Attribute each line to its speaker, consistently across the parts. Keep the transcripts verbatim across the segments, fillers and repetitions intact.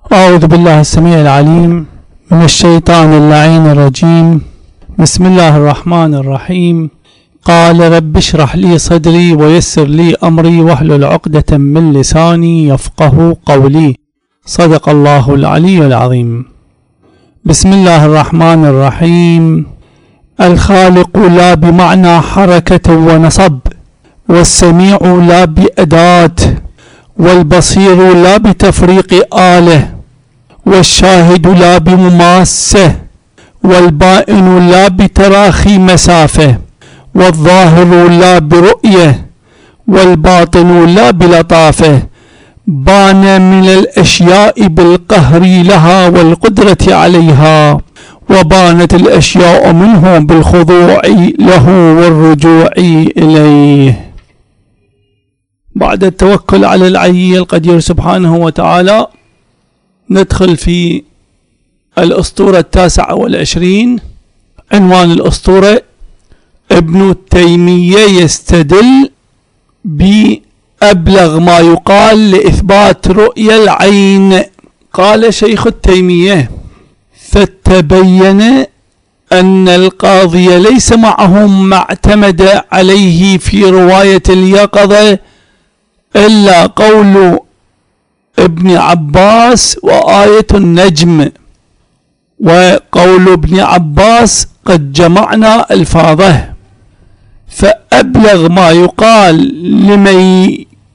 Speaker 1: أعوذ بالله السميع العليم من الشيطان اللعين الرجيم. بسم الله الرحمن الرحيم. قال رب اشرح لي صدري ويسر لي أمري واحلل عقدة من لساني يفقه قولي. صدق الله العلي العظيم. بسم الله الرحمن الرحيم. الخالق لا بمعنى حركة ونصب، والسميع لا بأداة، والبصير لا بتفريق آله، والشاهد لا بمماسة، والبائن لا بتراخي مسافة، والظاهر لا برؤية، والباطن لا بلطافة. بان من الأشياء بالقهر لها والقدرة عليها، وبانت الأشياء منه بالخضوع له والرجوع إليه. بعد التوكل على العلي القدير سبحانه وتعالى ندخل في الأسطورة التاسعة والعشرين. عنوان الأسطورة: ابن تيمية يستدل بأبلغ ما يقال لإثبات رؤية العين. قال شيخ التيمية: فتبين أن القاضي ليس معه ما اعتمد عليه في رواية اليقظة إلا قول ابن عباس وآية النجم، وقول ابن عباس قد جمعنا ألفاظه. فأبلغ ما يقال لمن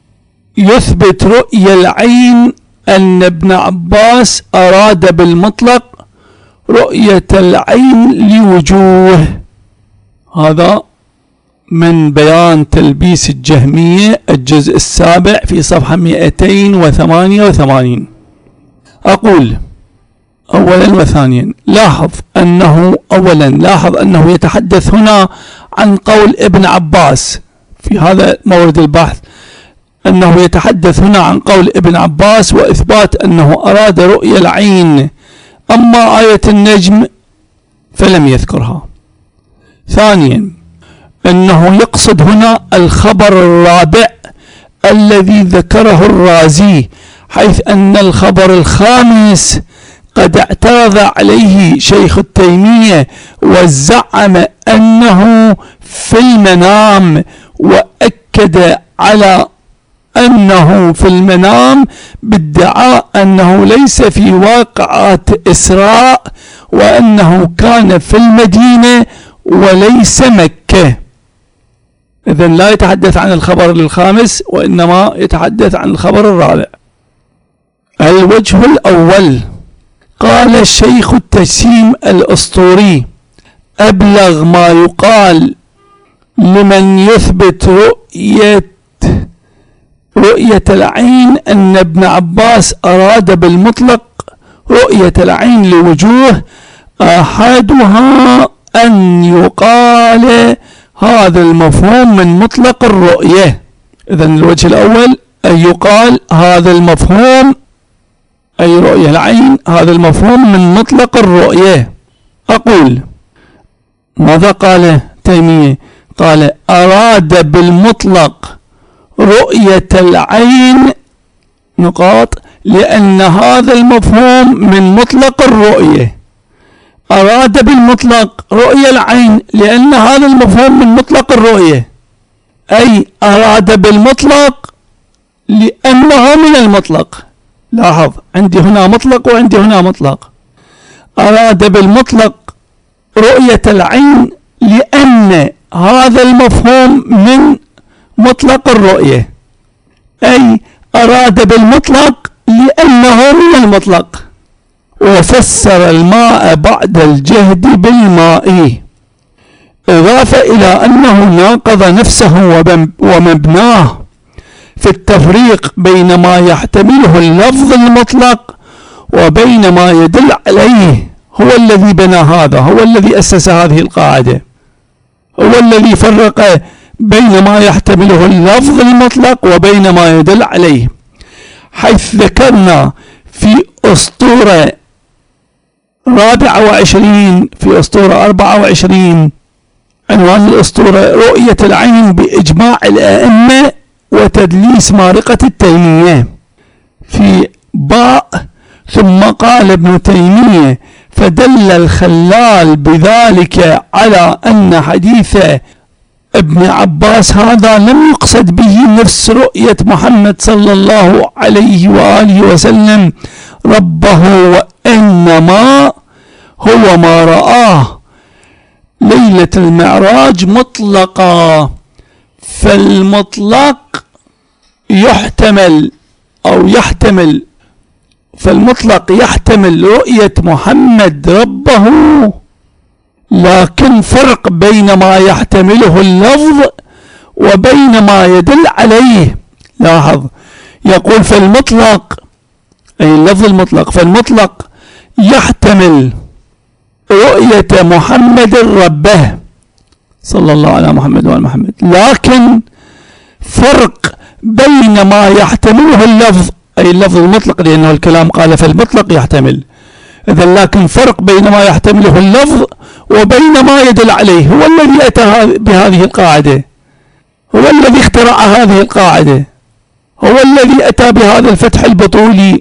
Speaker 1: يثبت رؤية العين أن ابن عباس أراد بالمطلق رؤية العين لوجوه. هذا من بيان تلبيس الجهمية الجزء السابع في صفحة مئتين وثمانية وثمانين. أقول أولا وثانيا: لاحظ أنه أولا لاحظ أنه يتحدث هنا عن قول ابن عباس في هذا مورد البحث، أنه يتحدث هنا عن قول ابن عباس وإثبات أنه أراد رؤية العين، أما آية النجم فلم يذكرها. ثانيا: أنه يقصد هنا الخبر الرابع الذي ذكره الرازي، حيث أن الخبر الخامس قد اعترض عليه شيخ التيمية وزعم أنه في المنام، وأكد على أنه في المنام بادعاء أنه ليس في واقعات إسراء، وأنه كان في المدينة وليس مكة. إذن لا يتحدث عن الخبر الخامس، وإنما يتحدث عن الخبر الرابع. الوجه الأول: قال الشيخ التجسيم الأسطوري: أبلغ ما يقال لمن يثبت رؤية رؤية العين أن ابن عباس أراد بالمطلق رؤية العين لوجوه، أحدها أن يقال هذا المفهوم من مطلق الرؤية. إذن الوجه الأول أن يقال هذا المفهوم، أي رؤية العين، هذا المفهوم من مطلق الرؤية. أقول ماذا قال تيمية؟ قال: أراد بالمطلق رؤية العين نقاط، لأن هذا المفهوم من مطلق الرؤية. أراد بالمطلق رؤية العين لأن هذا المفهوم من مطلق الرؤية، أي أراد بالمطلق لأنه من المطلق. لاحظ، عندي هنا مطلق وعندي هنا مطلق. أراد بالمطلق رؤية العين لأن هذا المفهوم من مطلق الرؤية، أي أراد بالمطلق لأنه من المطلق. وفسر الماء بعد الجهد بالماء، إضافة إلى أنه ناقض نفسه ومبناه في التفريق بين ما يحتمله اللفظ المطلق وبين ما يدل عليه. هو الذي بنى هذا، هو الذي أسس هذه القاعدة، هو الذي فرق بين ما يحتمله اللفظ المطلق وبين ما يدل عليه، حيث ذكرنا في أسطورة رابعة وعشرين في أسطورة أربعة وعشرين عنوان الأسطورة: رؤية العين بإجماع الأئمة وتدليس مارقة التيمية. في باء ثم قال ابن تيمية: فدل الخلال بذلك على أن حديث ابن عباس هذا لم يقصد به نفس رؤية محمد صلى الله عليه وآله وسلم ربه، وإنما هو ما رآه ليلة المعراج مطلقا. فالمطلق يحتمل أو يحتمل فالمطلق يحتمل رؤية محمد ربه، لكن فرق بين ما يحتمله اللفظ وبين ما يدل عليه. لاحظ، يقول فالمطلق أي اللفظ المطلق، فالمطلق يحتمل رؤية محمد ربه صلى الله على محمد وعلى محمد، لكن فرق بين ما يحتمله اللفظ أي اللفظ المطلق، لأنه الكلام قال فالمطلق يحتمل، إذن لكن فرق بين ما يحتمله اللفظ وبين ما يدل عليه. هو الذي أتى بهذه القاعدة، هو الذي اخترع هذه القاعدة، هو الذي أتى بهذا الفتح البطولي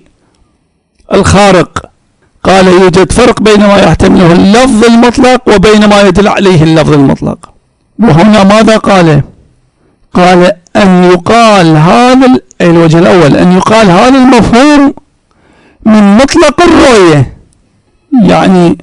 Speaker 1: الخارق. قال يوجد فرق بين ما يحتمله اللفظ المطلق وبين ما يدل عليه اللفظ المطلق. وهنا ماذا قال؟ قال أن يقال هذا الوجه الأول، أن يقال هذا المفهوم من مطلق الرؤية، يعني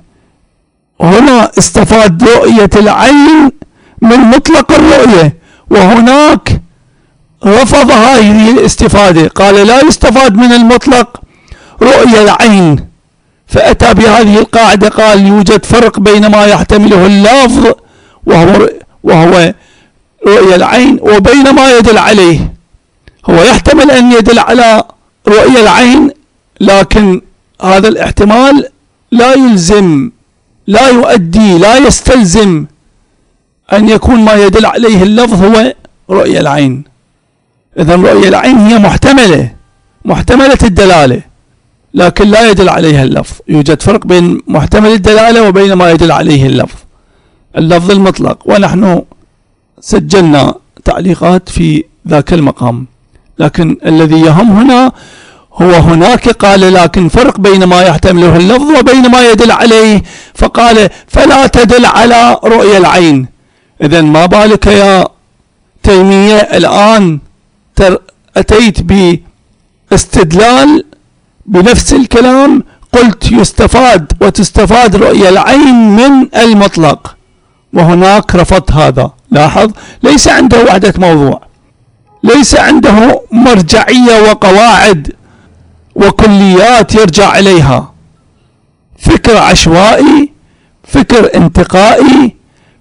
Speaker 1: هنا استفاد رؤية العين من مطلق الرؤية، وهناك رفض هذه الاستفادة، قال لا يستفاد من المطلق رؤية العين، فأتى بهذه القاعدة قال يوجد فرق بين ما يحتمله اللفظ وهو, وهو رؤية العين وبين ما يدل عليه. هو يحتمل أن يدل على رؤية العين، لكن هذا الاحتمال لا يلزم، لا يؤدي، لا يستلزم أن يكون ما يدل عليه اللفظ هو رؤية العين. إذن رؤية العين هي محتملة، محتملة الدلالة، لكن لا يدل عليها اللفظ. يوجد فرق بين محتمل الدلالة وبين ما يدل عليه اللفظ، اللفظ المطلق، ونحن سجلنا تعليقات في ذاك المقام. لكن الذي يهم هنا هو هناك قال لكن فرق بين ما يحتمله اللفظ وبين ما يدل عليه، فقال فلا تدل على رؤية العين. إذن ما بالك يا تيمية الآن أتيت باستدلال بنفس الكلام، قلت يستفاد وتستفاد رؤية العين من المطلق، وهناك رفض هذا. لاحظ، ليس عنده وحدة موضوع، ليس عنده مرجعية وقواعد وكليات يرجع إليها، فكر عشوائي، فكر انتقائي،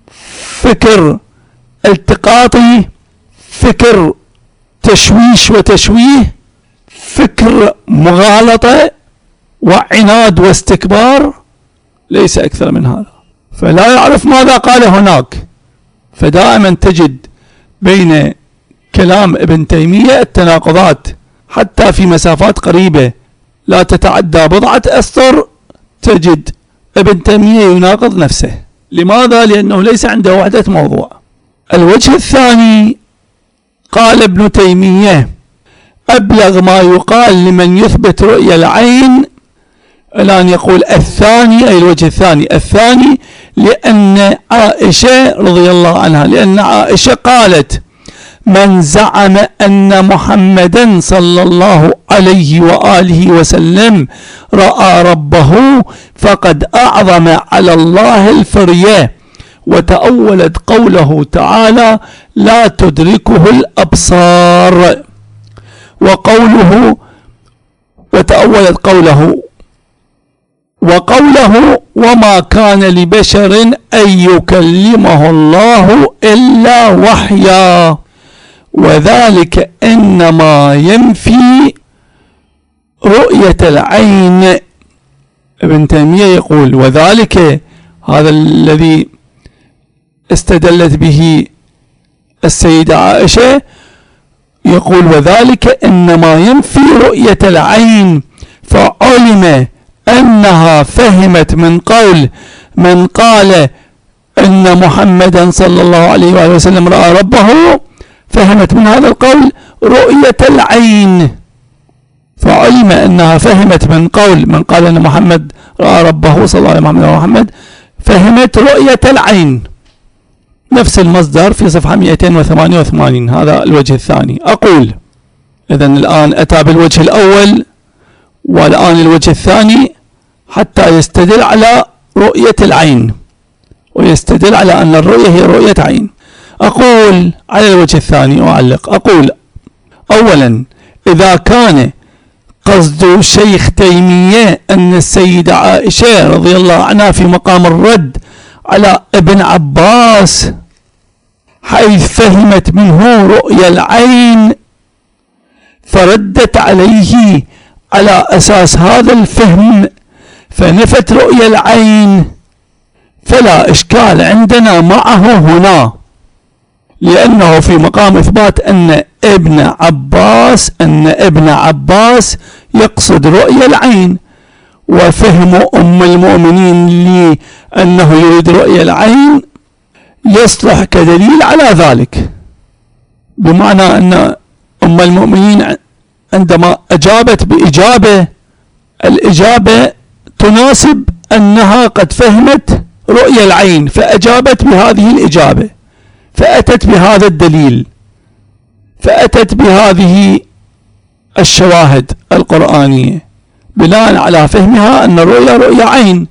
Speaker 1: فكر التقاطي، فكر تشويش وتشويه، فكر مغالطة وعناد واستكبار، ليس أكثر من هذا. فلا يعرف ماذا قال هناك. فدائما تجد بين كلام ابن تيمية التناقضات، حتى في مسافات قريبة لا تتعدى بضعة أسطر تجد ابن تيمية يناقض نفسه. لماذا؟ لأنه ليس عنده وحدة موضوع. الوجه الثاني، قال ابن تيمية أبلغ ما يقال لمن يثبت رؤية العين، الآن يقول الثاني أي الوجه الثاني، الثاني لأن عائشة رضي الله عنها، لأن عائشة قالت من زعم أن محمدا صلى الله عليه وآله وسلم رأى ربه فقد أعظم على الله الفرية، وتأولت قوله تعالى لا تدركه الأبصار، وقوله وتأولت قوله وقوله وما كان لبشر أن يكلمه الله إلا وحيا، وذلك إنما ينفي رؤية العين. ابن تيمية يقول وذلك، هذا الذي استدلت به السيدة عائشة، يقول وذلك إنما ينفي رؤية العين، فعلم أنها فهمت من قول من قال أن محمدا صلى الله عليه وآله وسلم رأى ربه، فهمت من هذا القول رؤية العين، فعلم أنها فهمت من قول من قال أن محمد رأى ربه صلى الله عليه محمد محمد فهمت رؤية العين. نفس المصدر في صفحة مئتين وثمانية وثمانين. هذا الوجه الثاني. أقول إذن الآن أتى بالوجه الأول والآن الوجه الثاني حتى يستدل على رؤية العين ويستدل على أن الرؤية هي رؤية عين. أقول على الوجه الثاني أعلق. أقول أولا إذا كان قصد شيخ تيمية أن السيدة عائشة رضي الله عنها في مقام الرد على ابن عباس حيث فهمت منه رؤيا العين فردت عليه على أساس هذا الفهم فنفت رؤيا العين، فلا إشكال عندنا معه هنا، لأنه في مقام إثبات أن ابن عباس أن ابن عباس يقصد رؤيا العين، وفهم أم المؤمنين لأنه يريد رؤيا العين يصلح كدليل على ذلك، بمعنى أن أم المؤمنين عندما أجابت بإجابة الإجابة تناسب أنها قد فهمت رؤيا العين فأجابت بهذه الإجابة، فأتت بهذا الدليل، فأتت بهذه الشواهد القرآنية بناء على فهمها أن الرؤيا رؤيا عين.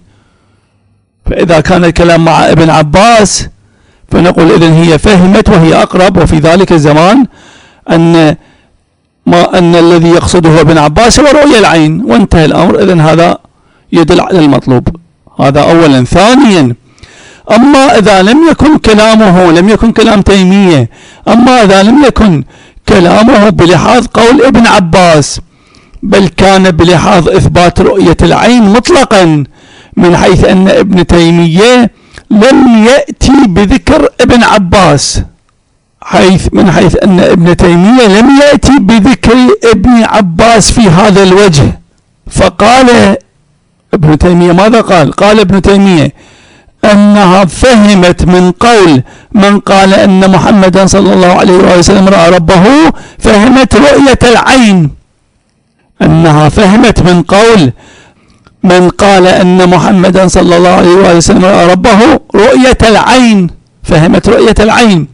Speaker 1: فإذا كان الكلام مع ابن عباس فنقول إذن هي فهمت وهي أقرب، وفي ذلك الزمان أن ما أن الذي يقصده ابن عباس هو رؤيا العين، وانتهى الأمر. إذن هذا يدل على المطلوب. هذا أولا. ثانيا، أما إذا لم يكن كلامه لم يكن كلام تيمية أما إذا لم يكن كلامه بلحاظ قول ابن عباس بل كان بلحاظ إثبات رؤية العين مطلقا، من حيث أن ابن تيمية لم يأتي بذكر ابن عباس، حيث من حيث أن ابن تيمية لم يأتي بذكر ابن عباس في هذا الوجه. فقال ابن تيمية ماذا قال؟ قال ابن تيمية أنها فهمت من قول من قال أن محمدا صلى الله عليه وسلم رأى ربه فهمت رؤية العين، أنها فهمت من قول من قال أن محمدا صلى الله عليه وسلم رأى ربه رؤية العين، فهمت رؤية العين.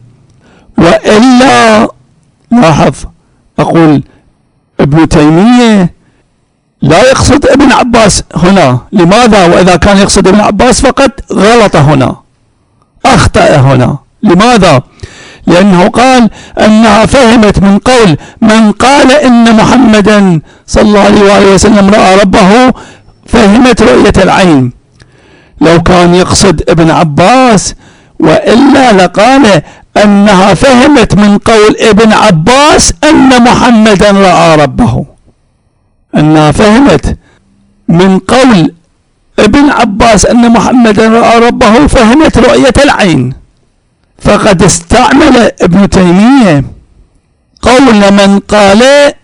Speaker 1: وإلا لاحظ أقول ابن تيمية لا يقصد ابن عباس هنا. لماذا؟ وإذا كان يقصد ابن عباس فقد غلط هنا، أخطأ هنا. لماذا؟ لأنه قال أنها فهمت من قول من قال إن محمدا صلى الله عليه وسلم رأى ربه فهمت رؤية العين. لو كان يقصد ابن عباس وإلا لقال أنها فهمت من قول ابن عباس أن محمدا رأى ربه، أنها فهمت من قول ابن عباس أن محمدا رأى ربه فهمت رؤية العين. فقد استعمل ابن تيمية قول من قال،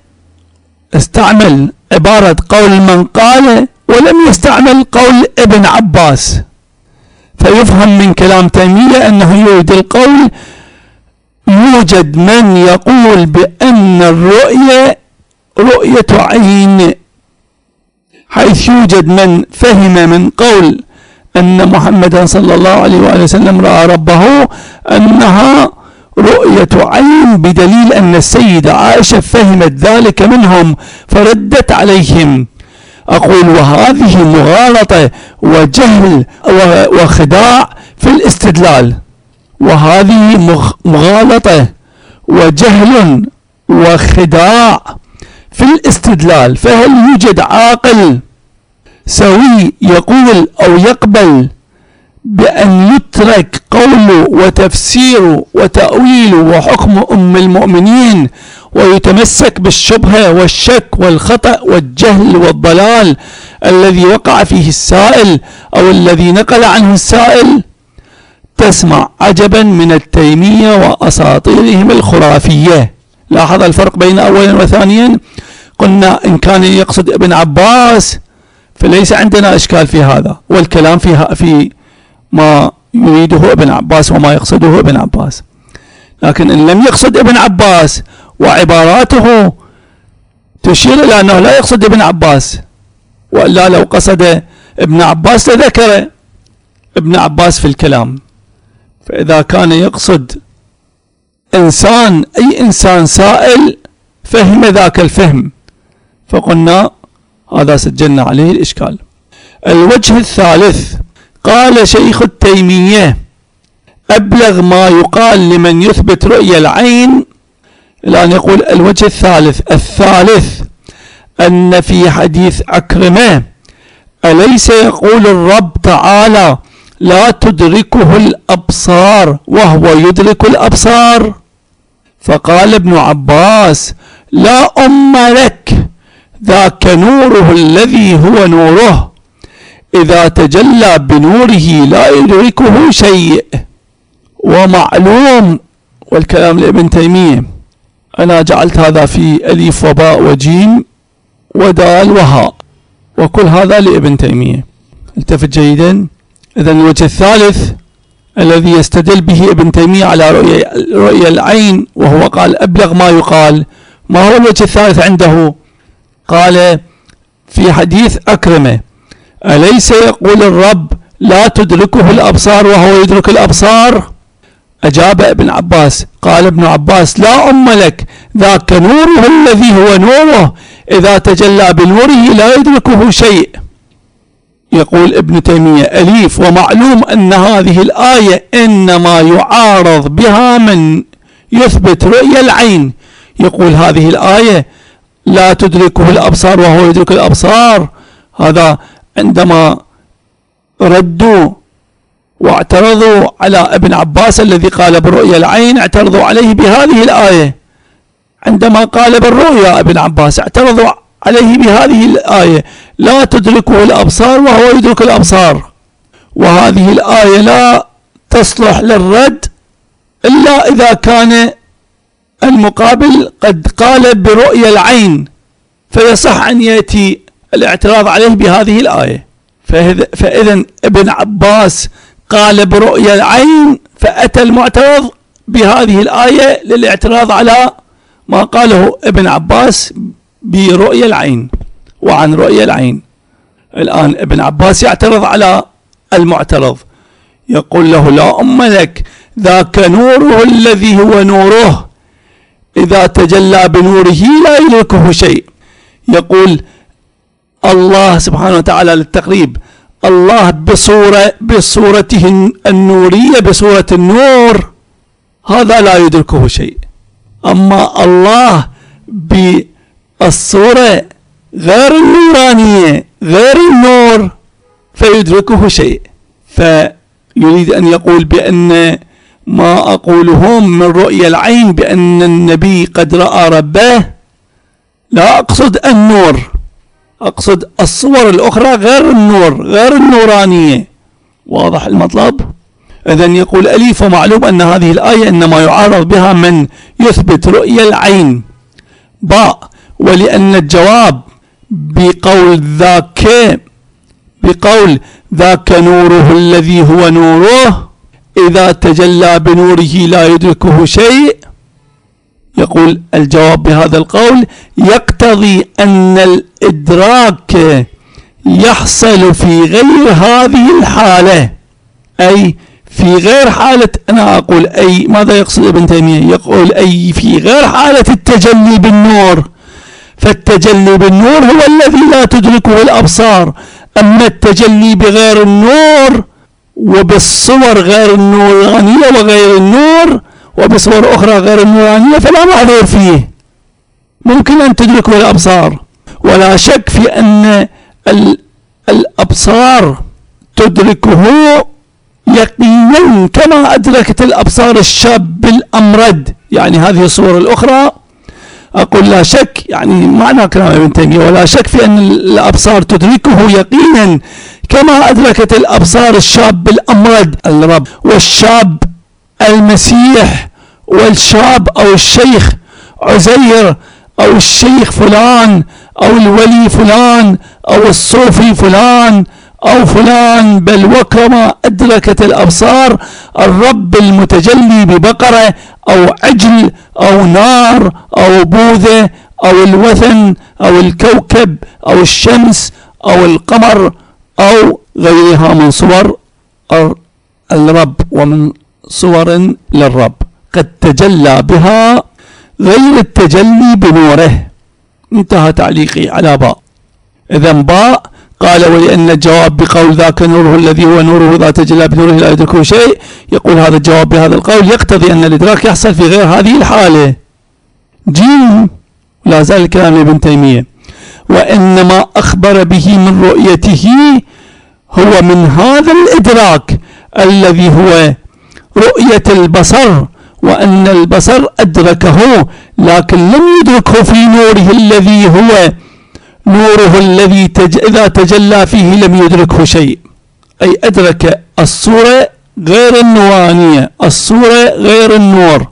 Speaker 1: استعمل عبارة قول من قال ولم يستعمل قول ابن عباس، فيفهم من كلام تيمية أنه يريد القول يوجد من يقول بأن الرؤية رؤية عين، حيث يوجد من فهم من قول أن محمدا صلى الله عليه وآله وسلم رأى ربه أنها رؤية عين، بدليل أن السيدة عائشة فهمت ذلك منهم فردت عليهم. أقول وهذه مغالطة وجهل وخداع في الاستدلال، وهذه مغالطة وجهل وخداع في الاستدلال. فهل يوجد عاقل سوي يقول أو يقبل بأن يترك قوله وتفسيره وتأويله وحكم أم المؤمنين ويتمسك بالشبهة والشك والخطأ والجهل والضلال الذي وقع فيه السائل أو الذي نقل عنه السائل؟ تسمع عجبا من التيمية وأساطيرهم الخرافية. لاحظ الفرق بين أولا وثانيا. قلنا إن كان يقصد ابن عباس فليس عندنا إشكال في هذا، والكلام فيها في ما يريده ابن عباس وما يقصده ابن عباس. لكن إن لم يقصد ابن عباس وعباراته تشير إلى أنه لا يقصد ابن عباس، وإلا لو قصد ابن عباس لذكر ابن عباس في الكلام. فإذا كان يقصد إنسان، أي إنسان سائل فهم ذاك الفهم، فقلنا هذا سجلنا عليه الإشكال. الوجه الثالث، قال شيخ التيمية: أبلغ ما يقال لمن يثبت رؤية العين. الآن يقول الوجه الثالث الثالث أن في حديث عكرمة: أليس يقول الرب تعالى: لا تدركه الأبصار وهو يدرك الأبصار؟ فقال ابن عباس: لا أم لك، ذاك نوره الذي هو نوره، إذا تجلى بنوره لا يدركه شيء. ومعلوم، والكلام لابن تيمية، أنا جعلت هذا في أليف وباء وجيم ودال وهاء، وكل هذا لابن تيمية. التفت جيدا. إذن الوجه الثالث الذي يستدل به ابن تيمية على رؤية, رؤية العين، وهو قال أبلغ ما يقال. ما هو الوجه الثالث عنده؟ قال في حديث أكرمة: أليس يقول الرب: لا تدركه الأبصار وهو يدرك الأبصار؟ أجاب ابن عباس، قال ابن عباس: لا أم لك، ذاك نوره الذي هو نوره، إذا تجلى بنوره لا يدركه شيء. يقول ابن تيمية: أليف، ومعلوم أن هذه الآية إنما يعارض بها من يثبت رؤية العين. يقول هذه الآية لا تدركه الأبصار وهو يدرك الأبصار، هذا عندما ردوا واعترضوا على ابن عباس الذي قال بالرؤية العين، اعترضوا عليه بهذه الآية. عندما قال بالرؤيا ابن عباس اعترضوا عليه بهذه الآية: لا تدركه الأبصار وهو يدرك الأبصار. وهذه الآية لا تصلح للرد إلا إذا كان المقابل قد قال برؤية العين، فيصح أن يأتي الاعتراض عليه بهذه الآية. فإذا ابن عباس قال برؤية العين، فأتى المعترض بهذه الآية للاعتراض على ما قاله ابن عباس برؤية العين وعن رؤية العين. الآن ابن عباس يعترض على المعترض، يقول له: لا أم لك، ذاك نوره الذي هو نوره، إذا تجلى بنوره لا يدركه شيء. يقول الله سبحانه وتعالى للتقريب: الله بصورة بصورته النورية، بصورة النور، هذا لا يدركه شيء. أما الله بالصورة غير النورانية، غير النور، فيدركه شيء. فيريد أن يقول بأن ما أقولهم من رؤية العين بأن النبي قد رأى ربه، لا أقصد النور، أقصد الصور الأخرى غير النور، غير النورانية. واضح المطلب؟ إذن يقول أليف: ومعلوم أن هذه الآية إنما يعارض بها من يثبت رؤية العين. باء، ولأن الجواب بقول ذاك بقول ذاك نوره الذي هو نوره، إذا تجلى بنوره لا يدركه شيء. يقول الجواب بهذا القول يقتضي أن الإدراك يحصل في غير هذه الحالة، أي في غير حالة، أنا أقول أي، ماذا يقصد ابن تيمية؟ يقول أي في غير حالة التجلي بالنور، فالتجلي بالنور هو الذي لا تدركه الأبصار. أما التجلي بغير النور وبالصور غير النورانية وغير النور وبصور أخرى غير النورانية فلا معذور فيه، ممكن أن تدركه الأبصار. ولا شك في أن الأبصار تدركه يقينا كما أدركت الأبصار الشاب الأمرد. يعني هذه الصور الأخرى أقول لا شك، يعني معنى كلام ابن تيمية، ولا شك في أن الأبصار تدركه يقينا كما أدركت الأبصار الشاب الأمرد الرب، والشاب المسيح، والشاب أو الشيخ عزير، أو الشيخ فلان، أو الولي فلان، أو الصوفي فلان، أو فلان، بل وكما أدركت الأبصار الرب المتجلي ببقرة أو عجل أو نار أو بوذة أو الوثن أو الكوكب أو الشمس أو القمر أو غيرها من صور الرب ومن صور للرب قد تجلى بها غير التجلي بنوره. انتهى تعليقي على باء. إذا باء قال ولأن الجواب بقول ذاك نوره الذي هو نوره إذا تجلى بنوره لا يدركه شيء، يقول هذا الجواب بهذا القول يقتضي أن الإدراك يحصل في غير هذه الحالة. جيم لا زال الكلام ابن تيمية وإنما أخبر به من رؤيته هو من هذا الإدراك الذي هو رؤية البصر، وأن البصر أدركه لكن لم يدركه في نوره الذي هو نوره الذي تج... إذا تجلى فيه لم يدركه شيء، أي أدرك الصورة غير النورانية، الصورة غير النور.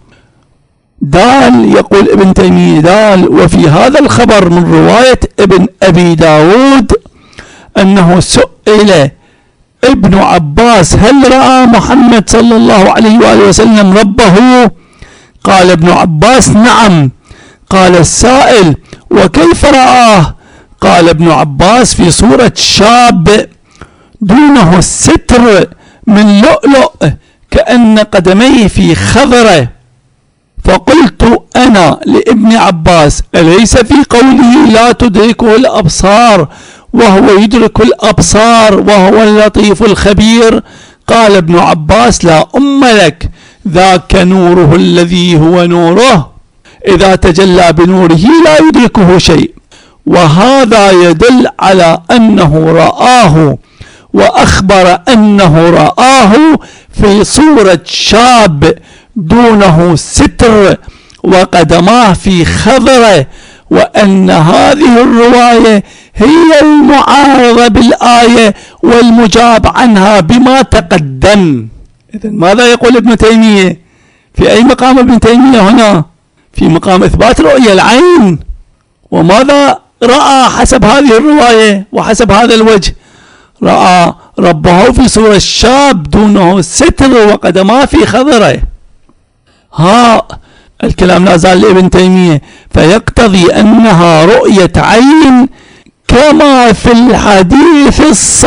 Speaker 1: دال يقول ابن تيمية دال وفي هذا الخبر من رواية ابن أبي داود أنه سئل ابن عباس هل رأى محمد صلى الله عليه وآله وسلم ربه؟ قال ابن عباس نعم. قال السائل وكيف رآه؟ قال ابن عباس في صورة شاب دونه الستر من لؤلؤ كأن قدميه في خضرة. فقلت أنا لابن عباس أليس في قوله لا تدركه الأبصار وهو يدرك الأبصار وهو اللطيف الخبير؟ قال ابن عباس لا أم لك، ذاك نوره الذي هو نوره إذا تجلى بنوره لا يدركه شيء. وهذا يدل على أنه رآه وأخبر أنه رآه في صورة شاب دونه ستر وقدماه في خضرة، وأن هذه الرواية هي المعارضة بالآية والمجاب عنها بما تقدم. إذن ماذا يقول ابن تيمية؟ في أي مقام ابن تيمية هنا؟ في مقام إثبات رؤية العين. وماذا رأى حسب هذه الرواية وحسب هذا الوجه؟ رأى ربه في صورة الشاب دونه ستر وقدماه في خضرة. ها الكلام لا زال لابن تيمية. فيقتضي أنها رؤية عين كما في الحديث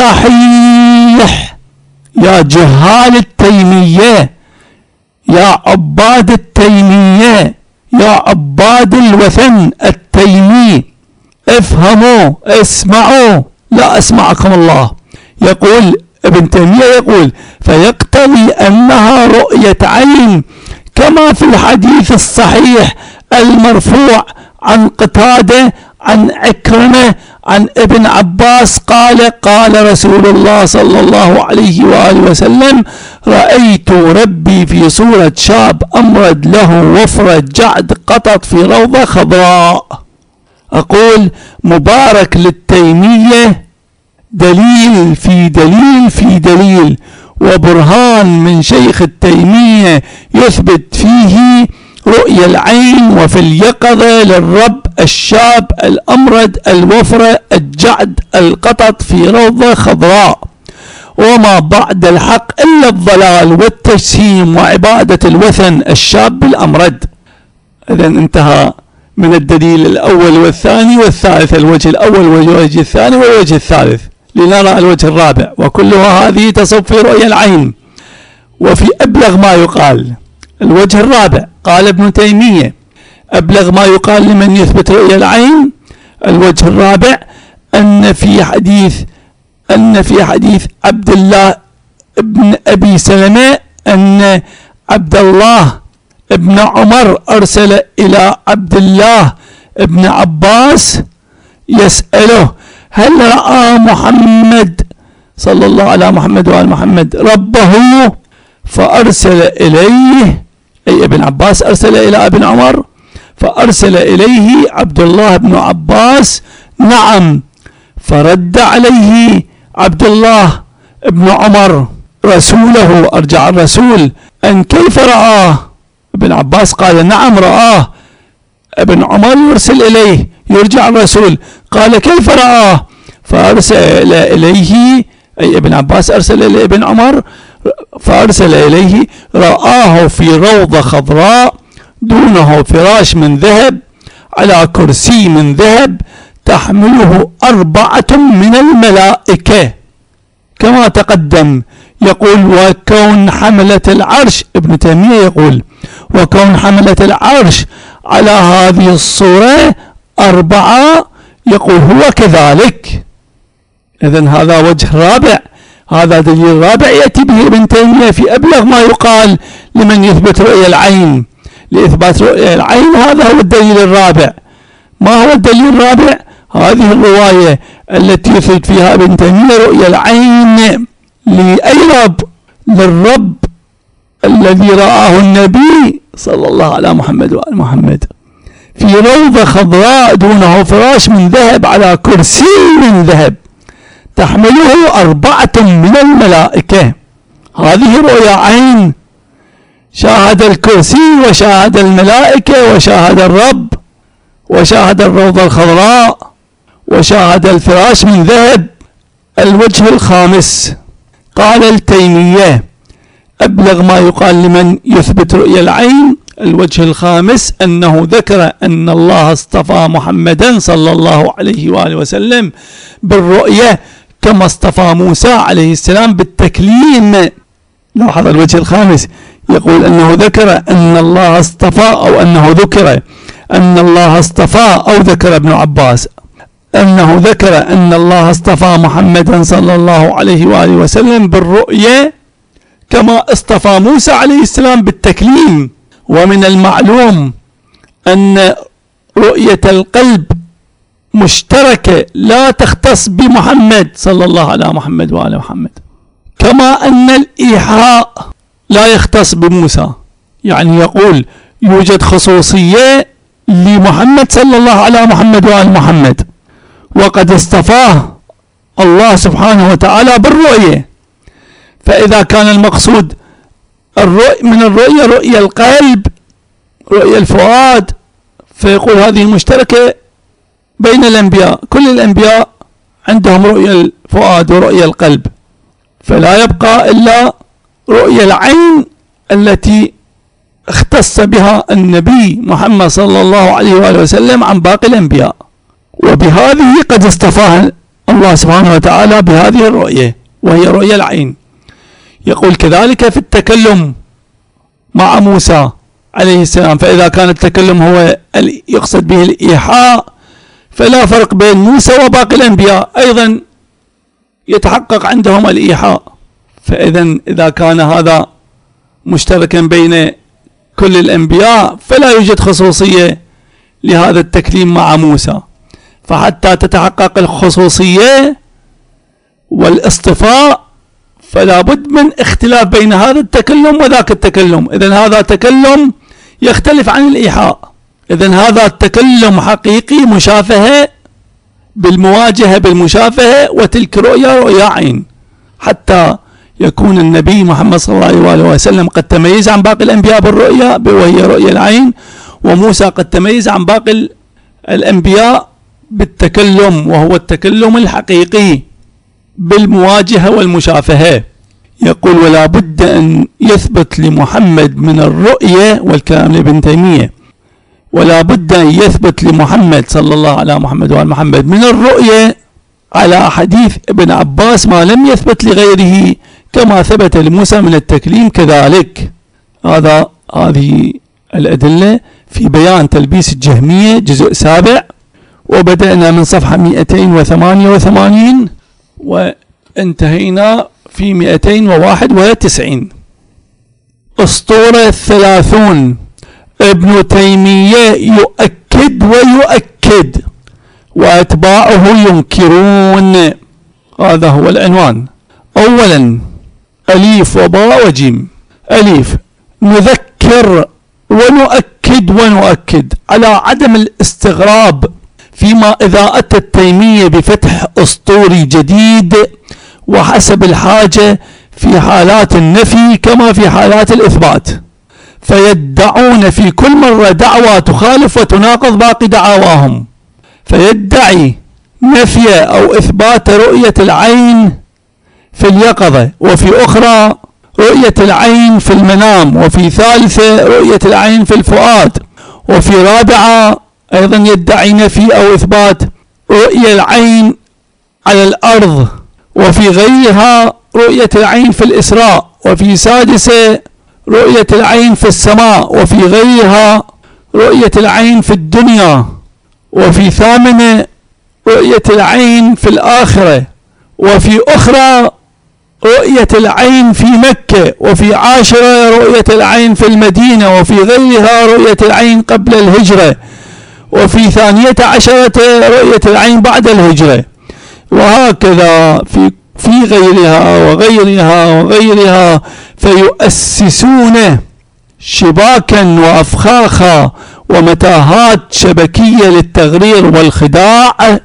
Speaker 1: الصحيح. يا جهال التيمية، يا عباد التيمية، يا عباد الوثن التيمي، افهموا اسمعوا لا اسمعكم الله. يقول ابن تيمية يقول فيقتضي أنها رؤية عين كما في الحديث الصحيح المرفوع عن قتادة عن عكرمة عن ابن عباس قال قال رسول الله صلى الله عليه وآله وسلم رأيت ربي في صورة شاب أمرد له وفرة جعد قطط في روضة خضراء. أقول مبارك للتيمية دليل في دليل في دليل وبرهان من شيخ التيمية يثبت فيه رؤية العين وفي اليقظة للرب الشاب الأمرد الوفرة الجعد القطط في روضة خضراء، وما بعد الحق إلا الضلال والتجسيم وعبادة الوثن الشاب الأمرد. إذن انتهى من الدليل الأول والثاني والثالث، الوجه الأول والوجه الثاني والوجه الثالث، لنرى الوجه الرابع. وكلها هذه تصب في رؤية العين. وفي أبلغ ما يقال الوجه الرابع قال ابن تيمية أبلغ ما يقال لمن يثبت رؤية العين الوجه الرابع أن في حديث أن في حديث عبد الله ابن أبي سلمة أن عبد الله ابن عمر أرسل إلى عبد الله ابن عباس يسأله هل رأى محمد صلى الله على محمد وآل محمد ربه؟ فأرسل إليه أي ابن عباس أرسل إلى ابن عمر فأرسل إليه عبد الله بن عباس نعم. فرد عليه عبد الله بن عمر رسوله أرجع الرسول أن كيف رآه؟ ابن عباس قال نعم رآه. ابن عمر يرسل إليه يرجع الرسول قال كيف رآه؟ فأرسل إليه أي ابن عباس أرسل إلى ابن عمر فأرسل إليه رآه في روضة خضراء دونه فراش من ذهب على كرسي من ذهب تحمله أربعة من الملائكة كما تقدم. يقول وكون حملة العرش، ابن تيمية يقول وكون حملة العرش على هذه الصورة أربعة، يقول هو كذلك. إذن هذا وجه رابع، هذا دليل رابع يأتي به ابن تيمية في أبلغ ما يقال لمن يثبت رؤية العين. لإثبات رؤية العين هذا هو الدليل الرابع. ما هو الدليل الرابع؟ هذه الرواية التي يثبت فيها ابن تيمية رؤية العين لأي رب؟ للرب الذي رآه النبي صلى الله على محمد وآل محمد في روضة خضراء دونه فراش من ذهب على كرسي من ذهب تحمله أربعة من الملائكة. هذه رؤيا عين، شاهد الكرسي وشاهد الملائكة وشاهد الرب وشاهد الروضة الخضراء وشاهد الفراش من ذهب. الوجه الخامس، قال التيمية أبلغ ما يقال لمن يثبت رؤيا العين، الوجه الخامس أنه ذكر أن الله اصطفى محمدا صلى الله عليه وآله وسلم بالرؤية كما اصطفى موسى عليه السلام بالتكليم. لاحظ الوجه الخامس، يقول أنه ذكر أن الله اصطفى، أو أنه ذكر أن الله اصطفى، أو ذكر ابن عباس أنه ذكر أن الله اصطفى محمدا صلى الله عليه وآله وسلم بالرؤية كما اصطفى موسى عليه السلام بالتكليم. ومن المعلوم أن رؤية القلب مشتركة لا تختص بمحمد صلى الله على محمد وآل محمد، كما أن الإيحاء لا يختص بموسى. يعني يقول يوجد خصوصية لمحمد صلى الله على محمد وآل محمد، وقد اصطفاه الله سبحانه وتعالى بالرؤية. فإذا كان المقصود الرؤية من الرؤية رؤية القلب، رؤية الفؤاد، فيقول هذه مشتركة بين الأنبياء، كل الأنبياء عندهم رؤية الفؤاد ورؤية القلب، فلا يبقى إلا رؤية العين التي اختص بها النبي محمد صلى الله عليه وآله وسلم عن باقي الأنبياء، وبهذه قد اصطفاه الله سبحانه وتعالى بهذه الرؤية وهي رؤية العين. يقول كذلك في التكلم مع موسى عليه السلام، فإذا كان التكلم هو يقصد به الإيحاء فلا فرق بين موسى وباقي الأنبياء، أيضا يتحقق عندهم الإيحاء. فإذا إذا كان هذا مشتركا بين كل الأنبياء فلا يوجد خصوصية لهذا التكليم مع موسى. فحتى تتحقق الخصوصية والاصطفاء فلا بد من اختلاف بين هذا التكلم وذاك التكلم. إذن هذا تكلم يختلف عن الإيحاء، إذن هذا التكلم حقيقي مشافهة بالمواجهة بالمشافهة، وتلك رؤيا رؤيا عين، حتى يكون النبي محمد صلى الله عليه وسلم قد تميز عن باقي الأنبياء بالرؤيا وهي رؤيا العين، وموسى قد تميز عن باقي الأنبياء بالتكلم وهو التكلم الحقيقي بالمواجهة والمشافهة. يقول ولا بد أن يثبت لمحمد من الرؤية، والكلام لابن تيمية، ولا بد أن يثبت لمحمد صلى الله على محمد وعلى محمد من الرؤية على حديث ابن عباس ما لم يثبت لغيره، كما ثبت لموسى من التكليم كذلك. هذا هذه الأدلة في بيان تلبيس الجهمية جزء سابع، وبدأنا من صفحة مئتين وثمانية وثمانين وانتهينا في مئتين وواحد وتسعين. أسطورة الثلاثون، ابن تيمية يؤكد ويؤكد وأتباعه ينكرون. هذا هو العنوان. أولا أليف وباء وجيم. أليف، نذكر ونؤكد ونؤكد على عدم الاستغراب فيما إذا أتى التيمية بفتح أسطوري جديد وحسب الحاجة في حالات النفي كما في حالات الإثبات، فيدعون في كل مرة دعوى تخالف وتناقض باقي دعواهم، فيدعي نفي أو إثبات رؤية العين في اليقظة، وفي أخرى رؤية العين في المنام، وفي ثالثة رؤية العين في الفؤاد، وفي رابعة أيضا يدعي نفي أو إثبات رؤية العين على الأرض، وفي غيرها رؤية العين في الإسراء، وفي سادسة رؤية العين في السماء، وفي غيرها رؤية العين في الدنيا، وفي ثامنة رؤية العين في الآخرة، وفي أخرى رؤية العين في مكة، وفي عاشرة رؤية العين في المدينة، وفي غيرها رؤية العين قبل الهجرة، وفي ثانية عشرة رؤية العين بعد الهجرة، وهكذا في في غيرها وغيرها وغيرها، فيؤسسون شباكا وأفخاخا ومتاهات شبكية للتغرير والخداع،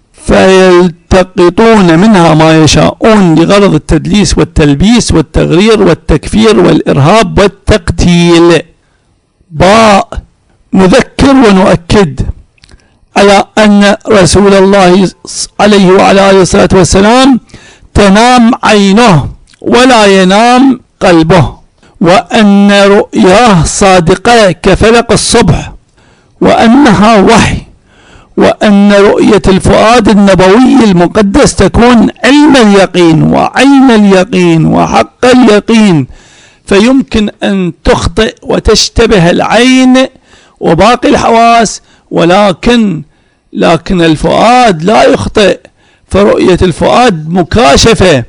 Speaker 1: فيلتقطون منها ما يشاءون لغرض التدليس والتلبيس والتغرير والتكفير والإرهاب والتقتيل. باء، نذكر ونؤكد على أن رسول الله عليه وعلى آله الصلاة والسلام تنام عينه ولا ينام قلبه، وأن رؤياه صادقة كفلق الصبح، وأنها وحي، وأن رؤية الفؤاد النبوي المقدس تكون علم اليقين وعين اليقين وحق اليقين، فيمكن أن تخطئ وتشتبه العين وباقي الحواس، ولكن لكن الفؤاد لا يخطئ، فرؤية الفؤاد مكاشفة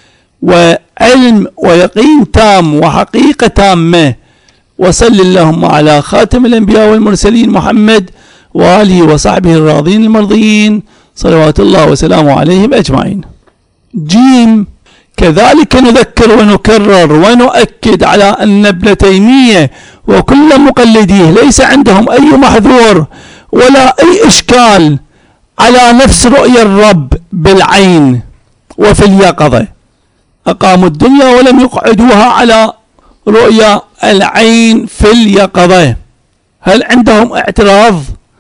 Speaker 1: وعلم ويقين تام وحقيقة تامة. وصل اللهم على خاتم الأنبياء والمرسلين محمد وآله وصحبه الراضين المرضيين، صلوات الله وسلامه عليهم أجمعين. جيم، كذلك نذكر ونكرر ونؤكد على أن ابن تيمية وكل مقلديه ليس عندهم أي محذور ولا أي إشكال على نفس رؤية الرب بالعين وفي اليقظة. أقاموا الدنيا ولم يقعدوها على رؤيا العين في اليقظة. هل عندهم اعتراض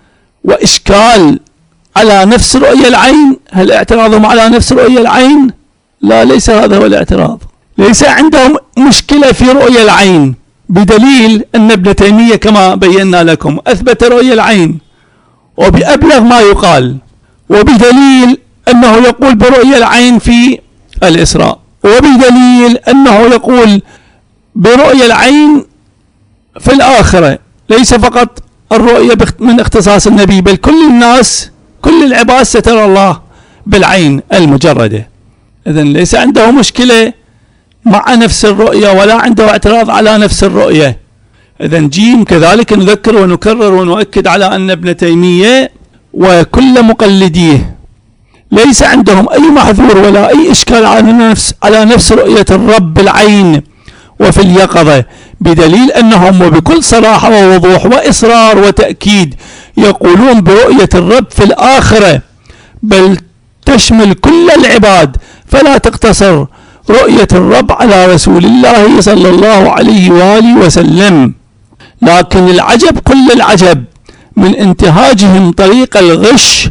Speaker 1: وإشكال على نفس رؤيا العين؟ هل اعتراضهم على نفس رؤيا العين؟ لا، ليس هذا هو الاعتراض. ليس عندهم مشكلة في رؤيا العين، بدليل أن ابن تيمية كما بينا لكم أثبت رؤيا العين وبأبلغ ما يقال، وبدليل أنه يقول برؤيا العين في الإسراء، وبدليل أنه يقول برؤيا العين في الآخرة. ليس فقط الرؤية من اختصاص النبي، بل كل الناس كل العباد سترى الله بالعين المجردة. إذن ليس عنده مشكلة مع نفس الرؤية ولا عنده اعتراض على نفس الرؤية. إذن جيم، كذلك نذكر ونكرر ونؤكد على أن ابن تيمية وكل مقلديه ليس عندهم أي محذور ولا أي إشكال على نفس على نفس رؤية الرب بالعين وفي اليقظة، بدليل أنهم وبكل صراحة ووضوح وإصرار وتأكيد يقولون برؤية الرب في الآخرة، بل تشمل كل العباد، فلا تقتصر رؤية الرب على رسول الله صلى الله عليه وآله وسلم. لكن العجب كل العجب من انتهاجهم طريق الغش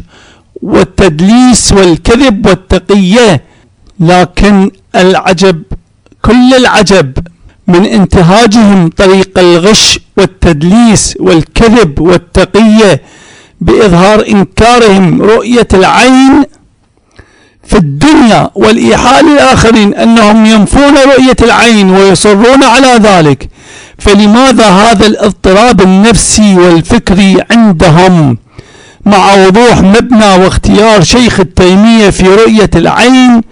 Speaker 1: والتدليس والكذب والتقية، لكن العجب كل العجب من انتهاجهم طريق الغش والتدليس والكذب والتقية بإظهار إنكارهم رؤية العين في الدنيا والإيحاء للآخرين أنهم ينفون رؤية العين ويصرون على ذلك. فلماذا هذا الاضطراب النفسي والفكري عندهم مع وضوح مبنى واختيار شيخ التيمية في رؤية العين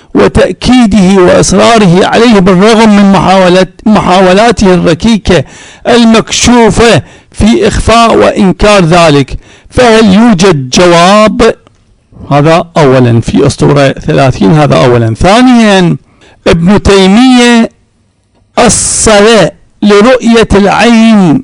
Speaker 1: وتأكيده وإصراره عليه بالرغم من محاولات محاولاته الركيكة المكشوفة في إخفاء وإنكار ذلك؟ فهل يوجد جواب؟ هذا أولا في أسطورة ثلاثين. هذا أولا. ثانيا، ابن تيمية أصر لرؤية العين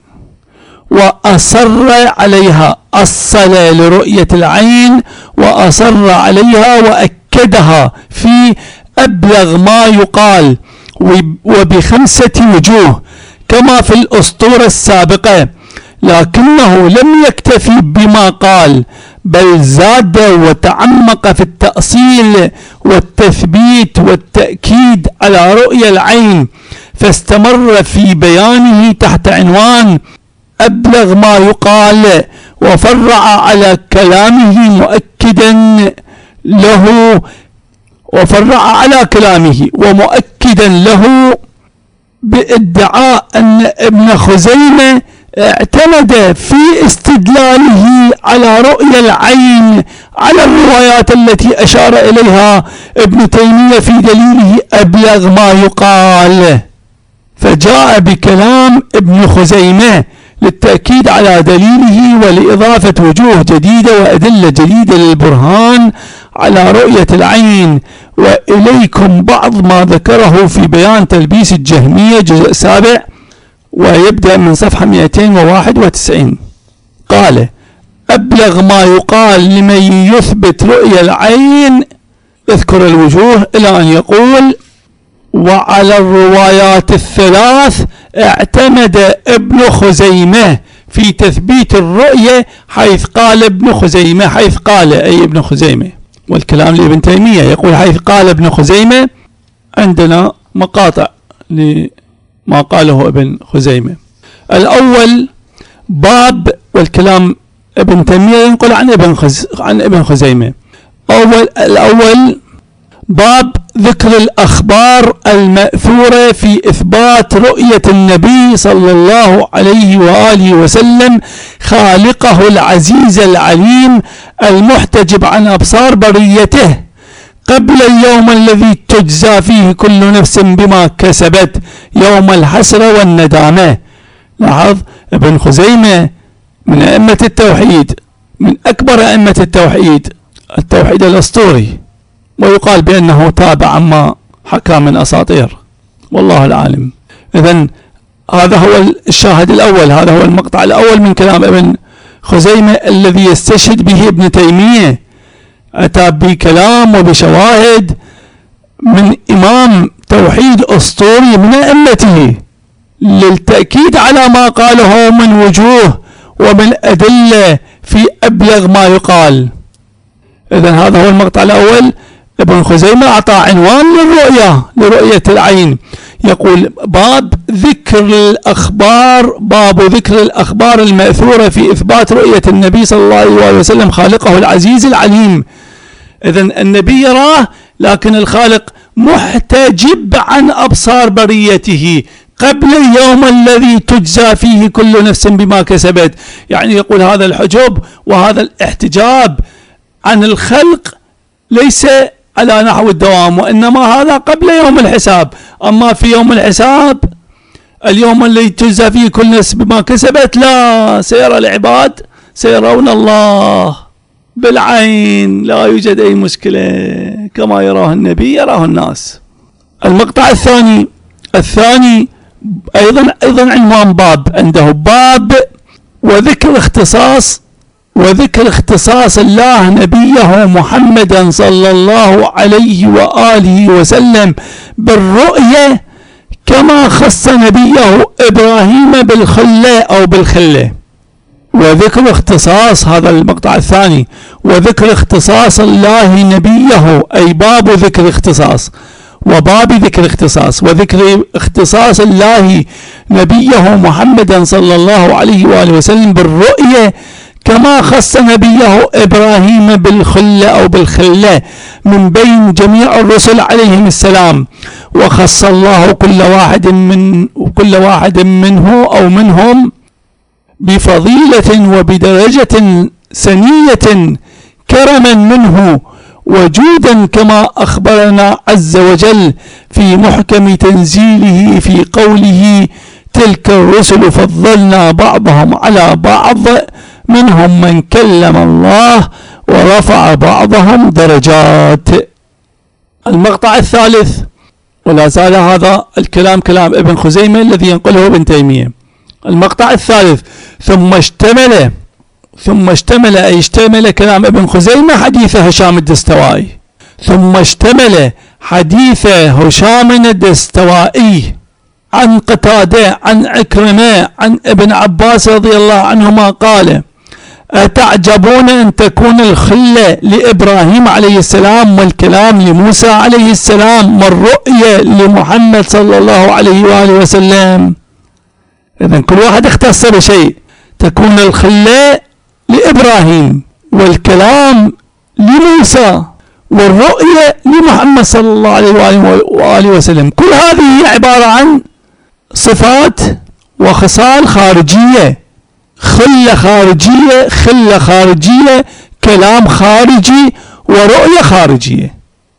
Speaker 1: وأصر عليها، أصل لرؤية العين وأصر عليها وأكدها في أبلغ ما يقال وبخمسة وجوه كما في الأسطورة السابقة، لكنه لم يكتفي بما قال، بل زاد وتعمق في التأصيل والتثبيت والتأكيد على رؤية العين، فاستمر في بيانه تحت عنوان أبلغ ما يقال، وفرع على كلامه مؤكدا له وفرع على كلامه ومؤكدا له بادعاء أن ابن خزيمة اعتمد في استدلاله على رؤيا العين على الروايات التي أشار إليها ابن تيمية في دليله أبلغ ما يقال، فجاء بكلام ابن خزيمة للتأكيد على دليله ولإضافة وجوه جديدة وأدلة جديدة للبرهان على رؤية العين. وإليكم بعض ما ذكره في بيان تلبيس الجهمية جزء سابع، ويبدأ من صفحة مئتين وواحد وتسعين. قال: أبلغ ما يقال لمن يثبت رؤية العين، اذكر الوجوه إلى أن يقول: وعلى الروايات الثلاث اعتمد ابن خزيمة في تثبيت الرؤية، حيث قال ابن خزيمة، حيث قال أي ابن خزيمة، والكلام لابن تيمية، يقول حيث قال ابن خزيمة. عندنا مقاطع لما قاله ابن خزيمة. الأول باب، والكلام ابن تيمية ينقل عن ابن خز... عن ابن خزيمة. أول الأول باب ذكر الأخبار المأثورة في إثبات رؤية النبي صلى الله عليه وآله وسلم خالقه العزيز العليم المحتجب عن أبصار بريته قبل اليوم الذي تجزى فيه كل نفس بما كسبت يوم الحسرة والندامة. لاحظ، ابن خزيمة من أئمة التوحيد، من أكبر أئمة التوحيد، التوحيد الأسطوري، ويقال بأنه تابع عما حكى من أساطير، والله العالم. إذن هذا هو الشاهد الأول، هذا هو المقطع الأول من كلام ابن خزيمة الذي يستشهد به ابن تيمية، أتى بكلام وبشواهد من إمام توحيد أسطوري من أئمته للتأكيد على ما قاله من وجوه ومن أدلة في أبلغ ما يقال. إذن هذا هو المقطع الأول. ابن خزيمة أعطى عنوان للرؤية، لرؤية العين، يقول: باب ذكر الأخبار، باب ذكر الأخبار المأثورة في إثبات رؤية النبي صلى الله عليه وسلم خالقه العزيز العليم. إذن النبي يراه، لكن الخالق محتجب عن أبصار بريته قبل اليوم الذي تجزى فيه كل نفس بما كسبت. يعني يقول هذا الحجب وهذا الاحتجاب عن الخلق ليس على نحو الدوام، وإنما هذا قبل يوم الحساب. أما في يوم الحساب، اليوم الذي تجزى فيه كل نفس بما كسبت، لا، سيرى العباد، سيرون الله بالعين، لا يوجد أي مشكلة، كما يراه النبي يراه الناس. المقطع الثاني الثاني أيضا أيضا عنوان باب، عنده باب وذكر اختصاص وذكر اختصاص الله نبيه محمدا صلى الله عليه وآله وسلم بالرؤية كما خص نبيه إبراهيم بالخلة أو بالخلة. وذكر اختصاص، هذا المقطع الثاني، وذكر اختصاص الله نبيه، أي باب ذكر اختصاص، وباب ذكر اختصاص، وذكر اختصاص الله نبيه محمدا صلى الله عليه وآله وسلم بالرؤية كما خص نبيه إبراهيم بالخلة أو بالخلة من بين جميع الرسل عليهم السلام، وخص الله كل واحد من كل واحد منه أو منهم بفضيلة وبدرجة سنية كرما منه وجودا، كما أخبرنا عز وجل في محكم تنزيله في قوله: تلك الرسل فضلنا بعضهم على بعض منهم من كلم الله ورفع بعضهم درجات. المقطع الثالث، ولا زال هذا الكلام كلام ابن خزيمة الذي ينقله ابن تيمية. المقطع الثالث: ثم اشتمل ثم اشتمل أي اشتمل كلام ابن خزيمة حديث هشام الدستوائي ثم اشتمل حديث هشام الدستوائي عن قتادة عن عكرمة عن ابن عباس رضي الله عنهما قال: أتعجبون أن تكون الخلة لإبراهيم عليه السلام والكلام لموسى عليه السلام والرؤية لمحمد صلى الله عليه وآله وسلم. إذن كل واحد اختص بشيء. تكون الخلة لإبراهيم، والكلام لموسى، والرؤية لمحمد صلى الله عليه وآله وسلم. كل هذه هي عبارة عن صفات وخصال خارجية، خلة خارجية، خلة خارجية، كلام خارجي، ورؤية خارجية.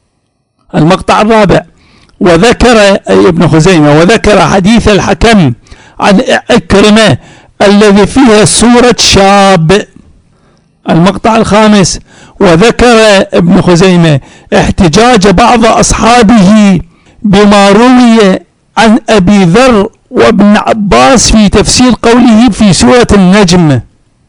Speaker 1: المقطع الرابع: وذكر أي ابن خزيمة وذكر حديث الحكم عن عكرمة الذي فيه صورة شاب. المقطع الخامس: وذكر ابن خزيمة احتجاج بعض أصحابه بما روي عن أبي ذر وابن عباس في تفسير قوله في سورة النجم.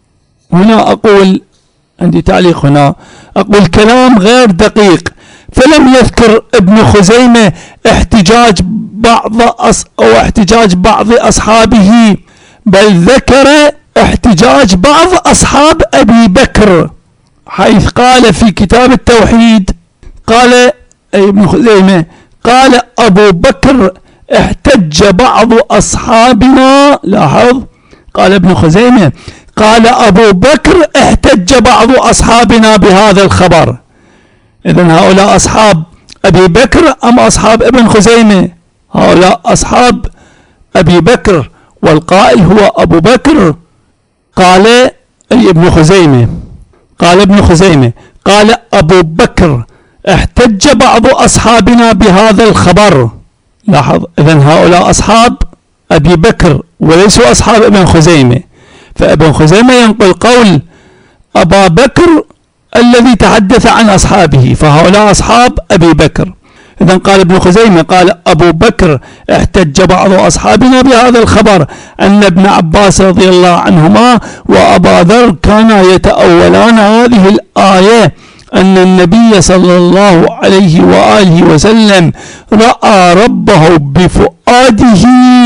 Speaker 1: هنا أقول، عندي تعليق هنا، أقول كلام غير دقيق، فلم يذكر ابن خزيمة احتجاج بعض أص... أو احتجاج بعض أصحابه، بل ذكر احتجاج بعض أصحاب أبي بكر، حيث قال في كتاب التوحيد، قال أي ابن خزيمة قال أبو بكر احتج بعض أصحابنا. لاحظ، قال ابن خزيمة قال أبو بكر احتج بعض أصحابنا بهذا الخبر. إذن هؤلاء أصحاب أبي بكر أم أصحاب ابن خزيمة؟ هؤلاء أصحاب أبي بكر، والقائل هو أبو بكر. قال أي ابن خزيمة قال ابن خزيمة قال أبو بكر احتج بعض أصحابنا بهذا الخبر. لاحظ، إذن هؤلاء أصحاب أبي بكر وليسوا أصحاب ابن خزيمة، فابن خزيمة ينقل قول أبا بكر الذي تحدث عن أصحابه، فهؤلاء أصحاب أبي بكر. إذن قال ابن خزيمة قال أبو بكر احتج بعض أصحابنا بهذا الخبر أن ابن عباس رضي الله عنهما وأبا ذر كانا يتأولان هذه الآية أن النبي صلى الله عليه وآله وسلم رأى ربه بفؤاده،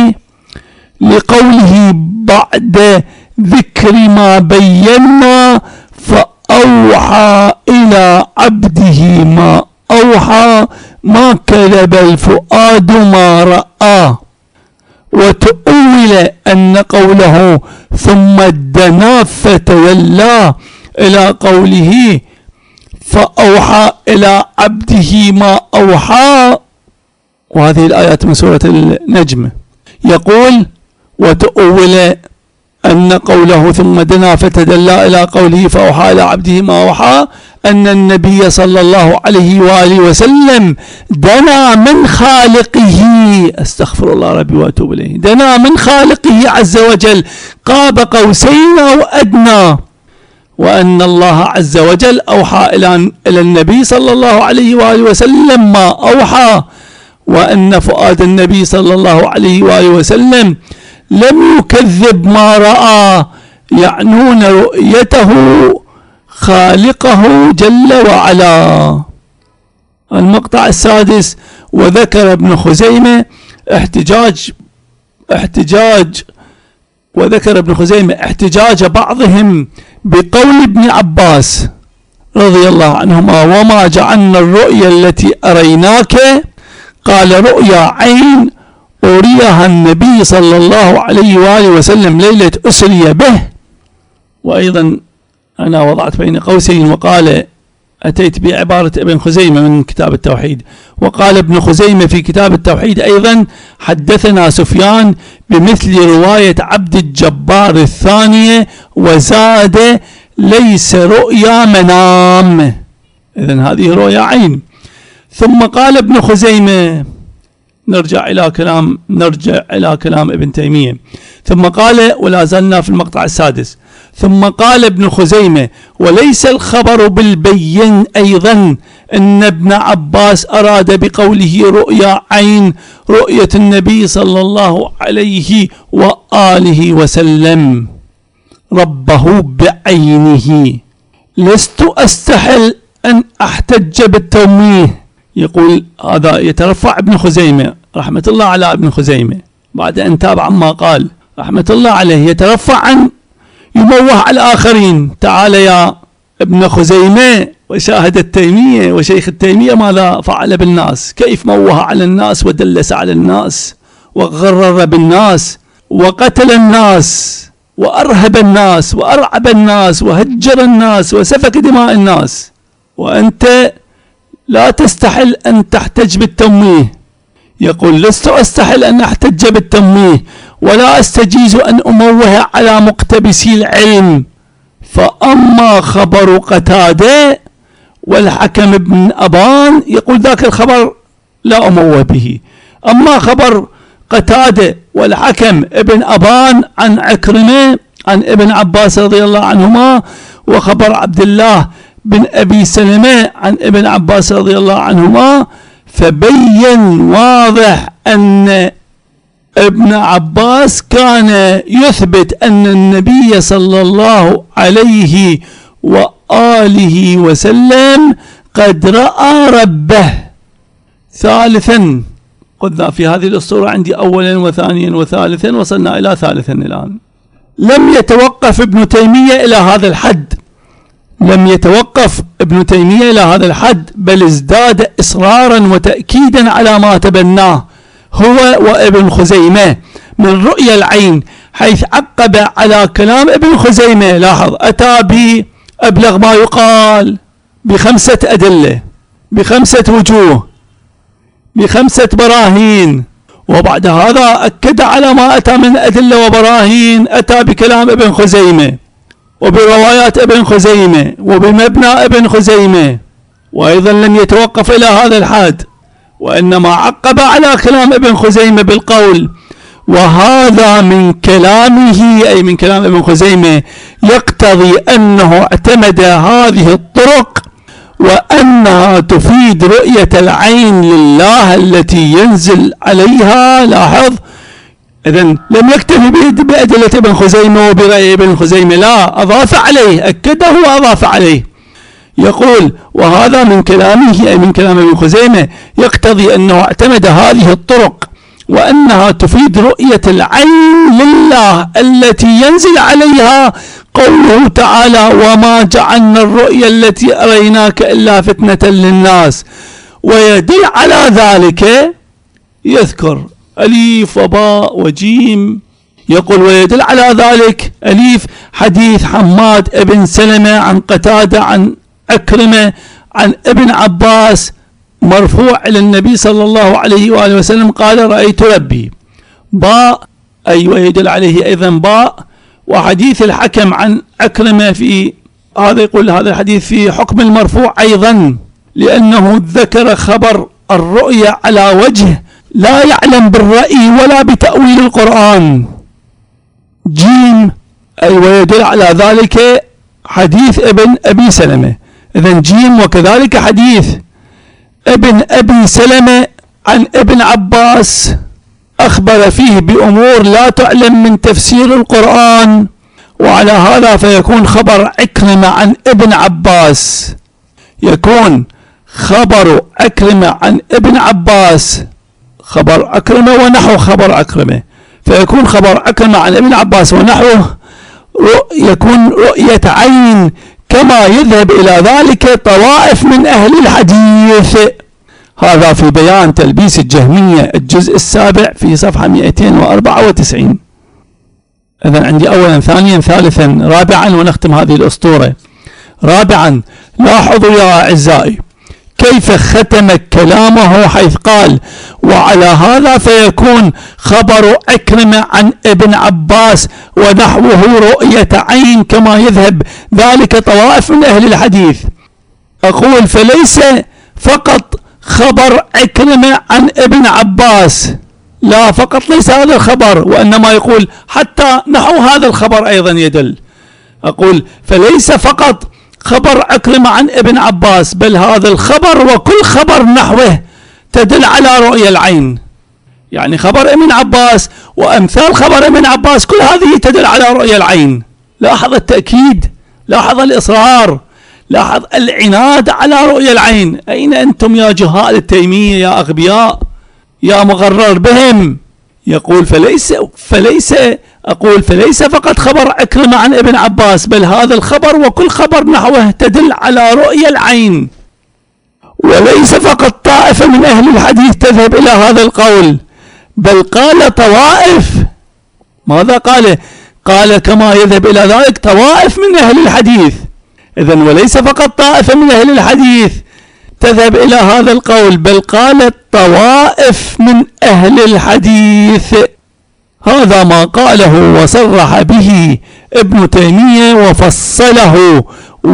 Speaker 1: لقوله بعد ذكر ما بينا فأوحى إلى عبده ما أوحى ما كذب الفؤاد ما رأى. وتؤول أن قوله ثم دنا فتولى إلى قوله فأوحى إلى عبده ما أوحى، وهذه الآيات من سورة النجم. يقول وتؤول أن قوله ثم دنا فتدلى إلى قوله فأوحى إلى عبده ما أوحى أن النبي صلى الله عليه وآله وسلم دنا من خالقه، استغفر الله ربي وأتوب إليه، دنا من خالقه عز وجل قاب قوسين أو أدنى، وأن الله عز وجل أوحى إلى النبي صلى الله عليه وآله وسلم ما أوحى، وأن فؤاد النبي صلى الله عليه وآله وسلم لم يكذب ما رأى، يعنون رؤيته خالقه جل وعلا. المقطع السادس: وذكر ابن خزيمة احتجاج احتجاج وذكر ابن خزيمة احتجاج بعضهم بقول ابن عباس رضي الله عنهما وما جعلنا الرؤيا التي أريناك، قال رؤيا عين أريها النبي صلى الله عليه وآله وسلم ليلة أسري به. وأيضا أنا وضعت بين قوسين وقال أتيت بعبارة ابن خزيمة من كتاب التوحيد، وقال ابن خزيمة في كتاب التوحيد أيضا حدثنا سفيان بمثل رواية عبد الجبار الثانية وزاد ليس رؤيا منام. إذن هذه رؤيا عين. ثم قال ابن خزيمة، نرجع إلى كلام نرجع إلى كلام ابن تيمية، ثم قال ولا زلنا في المقطع السادس، ثم قال ابن خزيمة وليس الخبر بالبين أيضا أن ابن عباس أراد بقوله رؤيا عين رؤية النبي صلى الله عليه وآله وسلم ربه بعينه. لست أستحل أن أحتج بالتوميه. يقول هذا يترفع ابن خزيمة رحمة الله على ابن خزيمة بعد أن تابع ما قال رحمة الله عليه، يترفع عن يموه على الآخرين. تعال يا ابن خزيمة وشاهد التيمية وشيخ التيمية ماذا فعل بالناس، كيف موه على الناس ودلس على الناس وغرر بالناس وقتل الناس وأرهب الناس وأرعب الناس وهجر الناس وسفك دماء الناس، وأنت لا تستحل أن تحتج بالتمويه. يقول لست أستحل أن أحتج بالتمويه ولا أستجيز أن أموه على مقتبسي العلم. فأما خبر قتادة والحكم بن أبان يقول ذاك الخبر لا أموه به. أما خبر قتادة والحكم ابن أبان عن عكرمة عن ابن عباس رضي الله عنهما، وخبر عبد الله بن أبي سلمة عن ابن عباس رضي الله عنهما، فبين واضح أن ابن عباس كان يثبت أن النبي صلى الله عليه وآله وسلم قد رأى ربه. ثالثا، قلنا في هذه الأسطورة عندي أولا وثانيا وثالثا، وصلنا إلى ثالثا الآن. لم يتوقف ابن تيمية إلى هذا الحد، لم يتوقف ابن تيمية إلى هذا الحد، بل ازداد إصرارا وتأكيدا على ما تبناه هو وابن خزيمة من رؤيا العين، حيث عقب على كلام ابن خزيمة. لاحظ، أتى بأبلغ ما يقال بخمسة أدلة، بخمسة وجوه، بخمسة براهين، وبعد هذا أكد على ما أتى من أدلة وبراهين. أتى بكلام ابن خزيمة وبروايات ابن خزيمة وبمبنى ابن خزيمة، وأيضا لم يتوقف إلى هذا الحد، وإنما عقب على كلام ابن خزيمة بالقول وهذا من كلامه، أي من كلام ابن خزيمة، يقتضي أنه اعتمد هذه الطرق وأنها تفيد رؤية العين لله التي ينزل عليها. لاحظ، إذن لم يكتفي بأدلة ابن خزيمة وبرأي ابن خزيمة، لا، أضاف عليه، أكده وأضاف عليه. يقول وهذا من كلامه، أي من كلام ابن خزيمة، يقتضي أنه اعتمد هذه الطرق وأنها تفيد رؤية العين لله التي ينزل عليها قوله تعالى وما جعلنا الرؤيا التي أريناك إلا فتنة للناس. ويدل على ذلك، يذكر أليف وباء وجيم، يقول ويدل على ذلك أليف حديث حماد ابن سلمة عن قتادة عن أكرمة عن ابن عباس مرفوع إلى النبي صلى الله عليه وآله وسلم قال رأيت ربي. باء أي ويدل عليه أيضا باء، وحديث الحكم عن أكرمة في هذا، يقول هذا الحديث في حكم المرفوع أيضا، لأنه ذكر خبر الرؤيا على وجه لا يعلم بالرأي ولا بتأويل القرآن. جيم أي ويدل على ذلك حديث ابن أبي سلمة. إذن جيم وكذلك حديث ابن أبي سلمة عن ابن عباس أخبر فيه بأمور لا تعلم من تفسير القرآن، وعلى هذا فيكون خبر عكرمة عن ابن عباس، يكون خبر عكرمة عن ابن عباس خبر عكرمة ونحو خبر عكرمة، فيكون خبر عكرمة عن ابن عباس ونحوه يكون رؤية عين، كما يذهب إلى ذلك طوائف من أهل الحديث. هذا في بيان تلبيس الجهمية الجزء السابع في صفحة مئتين وأربعة وتسعين. إذن عندي أولا ثانيا ثالثا رابعا، ونختم هذه الأسطورة. رابعا، لاحظوا يا أعزائي كيف ختم كلامه حيث قال وعلى هذا فيكون خبر عكرمة عن ابن عباس ونحوه رؤية عين كما يذهب ذلك طوائف من أهل الحديث. أقول فليس فقط خبر عكرمة عن ابن عباس، لا فقط ليس هذا الخبر، وإنما يقول حتى نحو هذا الخبر أيضا يدل. أقول فليس فقط خبر عكرمة عن ابن عباس، بل هذا الخبر وكل خبر نحوه تدل على رؤية العين. يعني خبر ابن عباس وأمثال خبر ابن عباس كل هذه تدل على رؤية العين. لاحظ التأكيد، لاحظ الإصرار، لاحظ العناد على رؤية العين. أين أنتم يا جهال التيمية يا أغبياء يا مغرر بهم؟ يقول فليس فليس أقول فليس فقط خبر عكرمة عن ابن عباس، بل هذا الخبر وكل خبر نحوه تدل على رؤية العين. وليس فقط طائفة من أهل الحديث تذهب إلى هذا القول، بل قال طوائف. ماذا قال؟ قال كما يذهب إلى ذلك طوائف من أهل الحديث. إذن وليس فقط طائفة من أهل الحديث تذهب إلى هذا القول، بل قالت طوائف من أهل الحديث. هذا ما قاله وصرح به ابن تيمية وفصله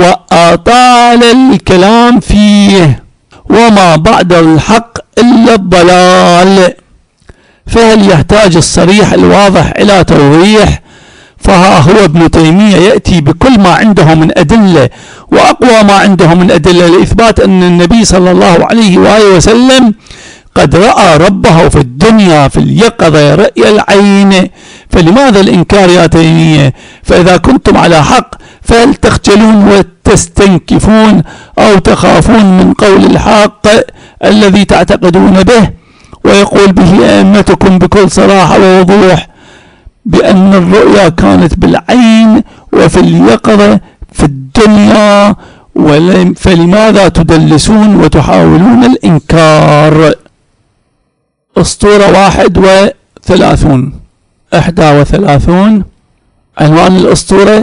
Speaker 1: وأطال الكلام فيه. وما بعد الحق إلا الضلال، فهل يحتاج الصريح الواضح إلى توضيح؟ فها هو ابن تيمية يأتي بكل ما عنده من أدلة، وأقوى ما عنده من أدلة لإثبات أن النبي صلى الله عليه وآله وسلم قد رأى ربه في الدنيا في اليقظة رأي العين. فلماذا الإنكار يا تيمية؟ فإذا كنتم على حق فهل تخجلون وتستنكفون أو تخافون من قول الحق الذي تعتقدون به ويقول به أئمتكم بكل صراحة ووضوح بأن الرؤيا كانت بالعين وفي اليقظة في الدنيا، فلماذا تدلسون وتحاولون الإنكار؟ أسطورة واحد وثلاثون إحدى وثلاثون عنوان الأسطورة: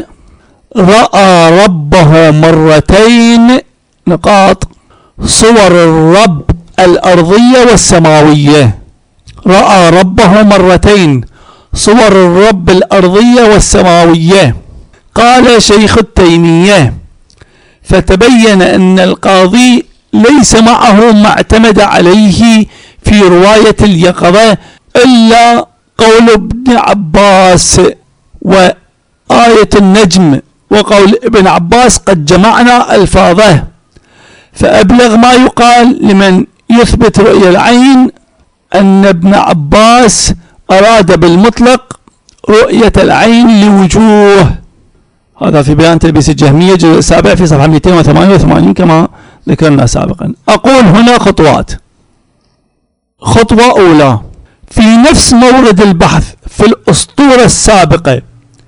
Speaker 1: رأى ربه مرتين نقاط صور الرب الأرضية والسماوية. رأى ربه مرتين صور الرب الأرضية والسماوية. قال شيخ التيمية: فتبين أن القاضي ليس معه ما اعتمد عليه في رواية اليقظة إلا قول ابن عباس وآية النجم وقول ابن عباس قد جمعنا ألفاظه، فأبلغ ما يقال لمن يثبت رؤية العين أن ابن عباس أراد بالمطلق رؤية العين لوجوه. هذا في بيان تلبيس الجهمية الجزء السابع في صفحة مئتين وثمانية وثمانين كما ذكرنا سابقا. أقول هنا خطوات. خطوة أولى: في نفس مورد البحث في الأسطورة السابقة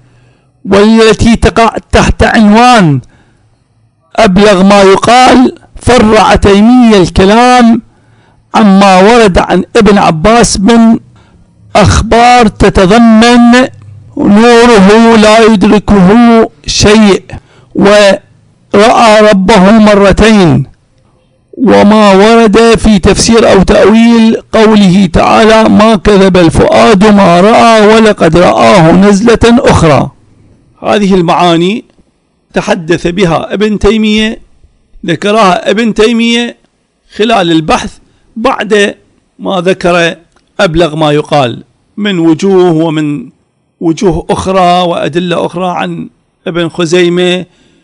Speaker 1: والتي تقع تحت عنوان أبلغ ما يقال، فرع تيمية الكلام عما ورد عن ابن عباس من أخبار تتضمن نوره لا يدركه شيء، ورأى ربه مرتين، وما ورد في تفسير أو تأويل قوله تعالى: ما كذب الفؤاد ما رأى ولقد رآه نزلة أخرى. هذه المعاني تحدث بها ابن تيمية، ذكرها ابن تيمية خلال البحث بعد ما ذكر أبلغ ما يقال من وجوه ومن وجوه أخرى وأدلة أخرى عن ابن خزيمة،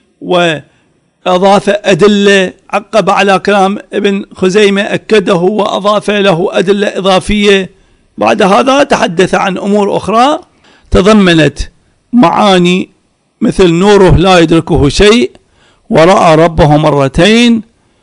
Speaker 1: وأضاف أدلة عقب على كلام ابن خزيمة أكده وأضاف له أدلة إضافية. بعد هذا تحدث عن أمور أخرى تضمنت معاني مثل نوره لا يدركه شيء، ورأى ربه مرتين،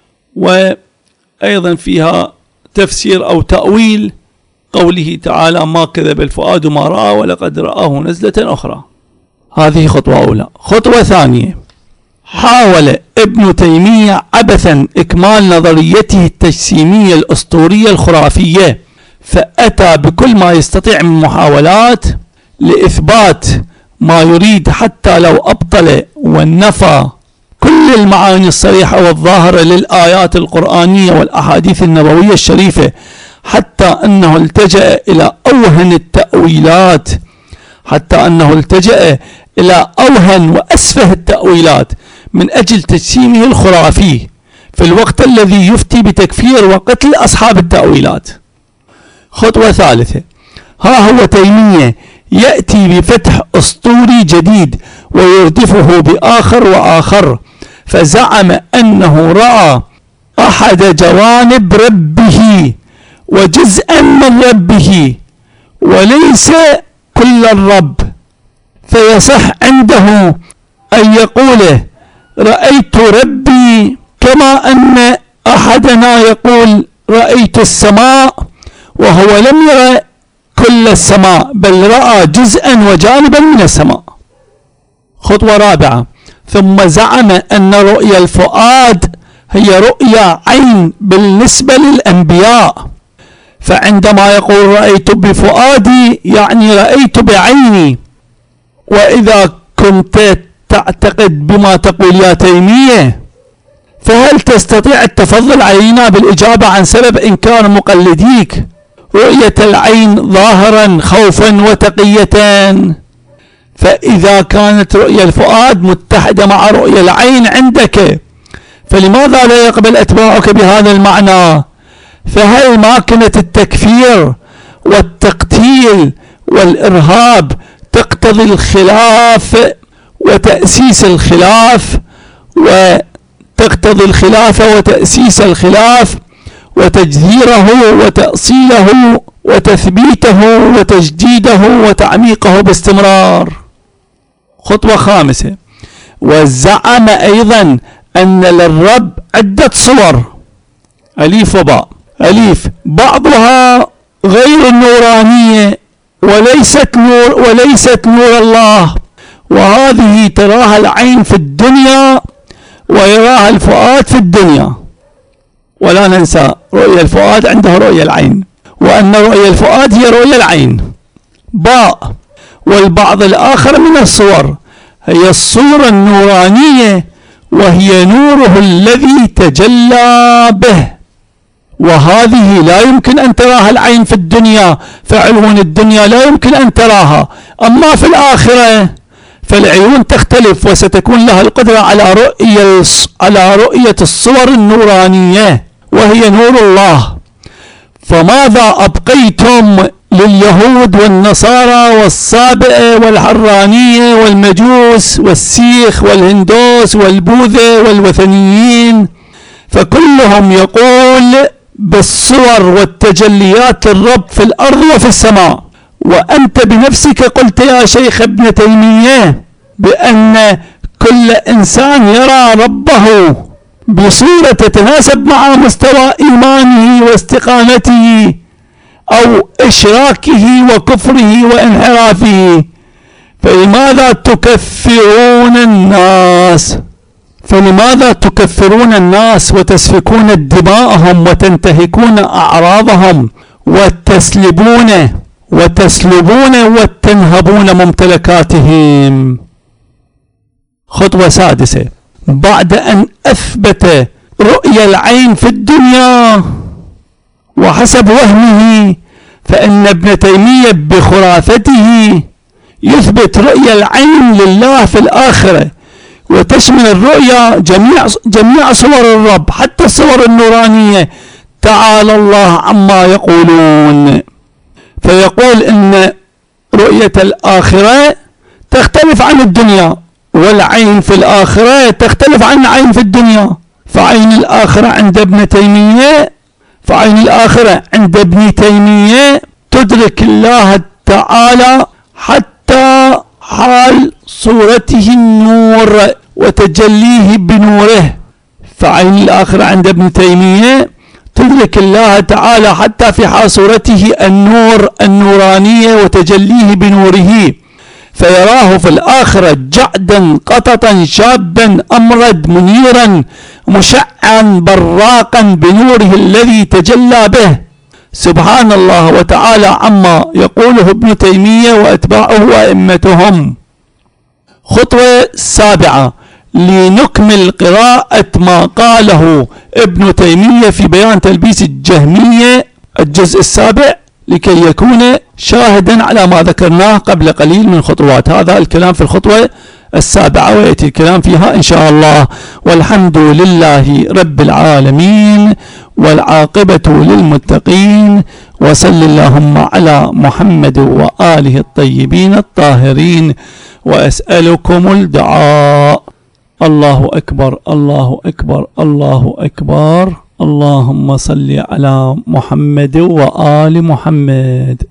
Speaker 1: وأيضا فيها تفسير أو تأويل قوله تعالى: ما كذب الفؤاد ما رأى ولقد رآه نزلة أخرى. هذه خطوة أولى. خطوة ثانية: حاول ابن تيمية عبثا إكمال نظريته التجسيمية الأسطورية الخرافية، فأتى بكل ما يستطيع من محاولات لإثبات ما يريد، حتى لو أبطل ونفى كل المعاني الصريحة والظاهرة للآيات القرآنية والأحاديث النبوية الشريفة، حتى أنه التجأ إلى أوهن التأويلات حتى أنه التجأ إلى أوهن وأسفه التأويلات من أجل تجسيمه الخرافي في الوقت الذي يفتي بتكفير وقتل أصحاب التأويلات. خطوة ثالثة: ها هو تيمية يأتي بفتح أسطوري جديد ويردفه بآخر وآخر، فزعم أنه رأى أحد جوانب ربه وجزءا من ربه وليس كل الرب، فيصح عنده أن يقول رأيت ربي، كما أن أحدنا يقول رأيت السماء وهو لم يرى كل السماء بل رأى جزءا وجانبا من السماء. خطوة رابعة: ثم زعم أن رؤيا الفؤاد هي رؤيا عين بالنسبة للأنبياء، فعندما يقول رأيت بفؤادي يعني رأيت بعيني، وإذا كنت تعتقد بما تقول يا تيمية، فهل تستطيع التفضل علينا بالإجابة عن سبب إنكار مقلديك رؤية العين ظاهرا خوفا وتقية؟ فإذا كانت رؤية الفؤاد متحدة مع رؤية العين عندك، فلماذا لا يقبل أتباعك بهذا المعنى؟ فهل ماكنة التكفير والتقتيل والإرهاب تقتضي الخلاف وتأسيس الخلاف، وتقتضي الخلافة وتأسيس الخلاف وتجذيره وتأصيله وتثبيته وتجديده وتعميقه باستمرار؟ خطوة خامسة: وزعم أيضا أن للرب عدة صور، أليف وباء. أليف: بعضها غير النورانية وليست نور وليست نور الله، وهذه تراها العين في الدنيا ويراها الفؤاد في الدنيا، ولا ننسى رؤية الفؤاد عنده رؤية العين، وأن رؤية الفؤاد هي رؤية العين. باء: والبعض الآخر من الصور هي الصورة النورانية، وهي نوره الذي تجلى به، وهذه لا يمكن أن تراها العين في الدنيا، فعلوم الدنيا لا يمكن أن تراها. أما في الآخرة فالعيون تختلف، وستكون لها القدرة على رؤية على رؤية الصور النورانية وهي نور الله. فماذا أبقيتم لليهود والنصارى والصابئة والحرانية والمجوس والسيخ والهندوس والبوذا والوثنيين؟ فكلهم يقول بالصور والتجليات للرب في الأرض وفي السماء. وأنت بنفسك قلت يا شيخ ابن تيمية بأن كل إنسان يرى ربه بصورة تتناسب مع مستوى إيمانه واستقامته أو إشراكه وكفره وانحرافه. فلماذا تكفرون الناس؟ فلماذا تكفرون الناس وتسفكون دماءهم وتنتهكون أعراضهم وتسلبون وتسلبون وتنهبون ممتلكاتهم؟ خطوة سادسة: بعد أن أثبت رؤية العين في الدنيا وحسب وهمه، فإن ابن تيمية بخرافته يثبت رؤية العين لله في الآخرة، وتشمل الرؤيا جميع جميع صور الرب حتى الصور النورانية، تعالى الله عما يقولون. فيقول إن رؤية الآخرة تختلف عن الدنيا، والعين في الآخرة تختلف عن العين في الدنيا. فعين الآخرة عند ابن تيمية فعين الآخرة عند ابن تيمية تدرك الله تعالى حتى حال صورته النور وتجليه بنوره. فعين الآخرة عند ابن تيمية تدرك الله تعالى حتى في حال صورته النور النورانية وتجليه بنوره، فيراه في الآخرة جعدا قططا شابا أمرد منيرا مشعا براقا بنوره الذي تجلى به. سبحان الله وتعالى عما يقوله ابن تيمية وأتباعه وأئمتهم. خطوة سابعة: لنكمل قراءة ما قاله ابن تيمية في بيان تلبيس الجهمية الجزء السابع، لكي يكون شاهدا على ما ذكرناه قبل قليل من خطوات. هذا الكلام في الخطوة السابعة، ويأتي الكلام فيها إن شاء الله. والحمد لله رب العالمين، والعاقبة للمتقين، وصل اللهم على محمد وآله الطيبين الطاهرين، وأسألكم الدعاء. الله أكبر الله أكبر الله أكبر. اللهم صل على محمد وآل محمد.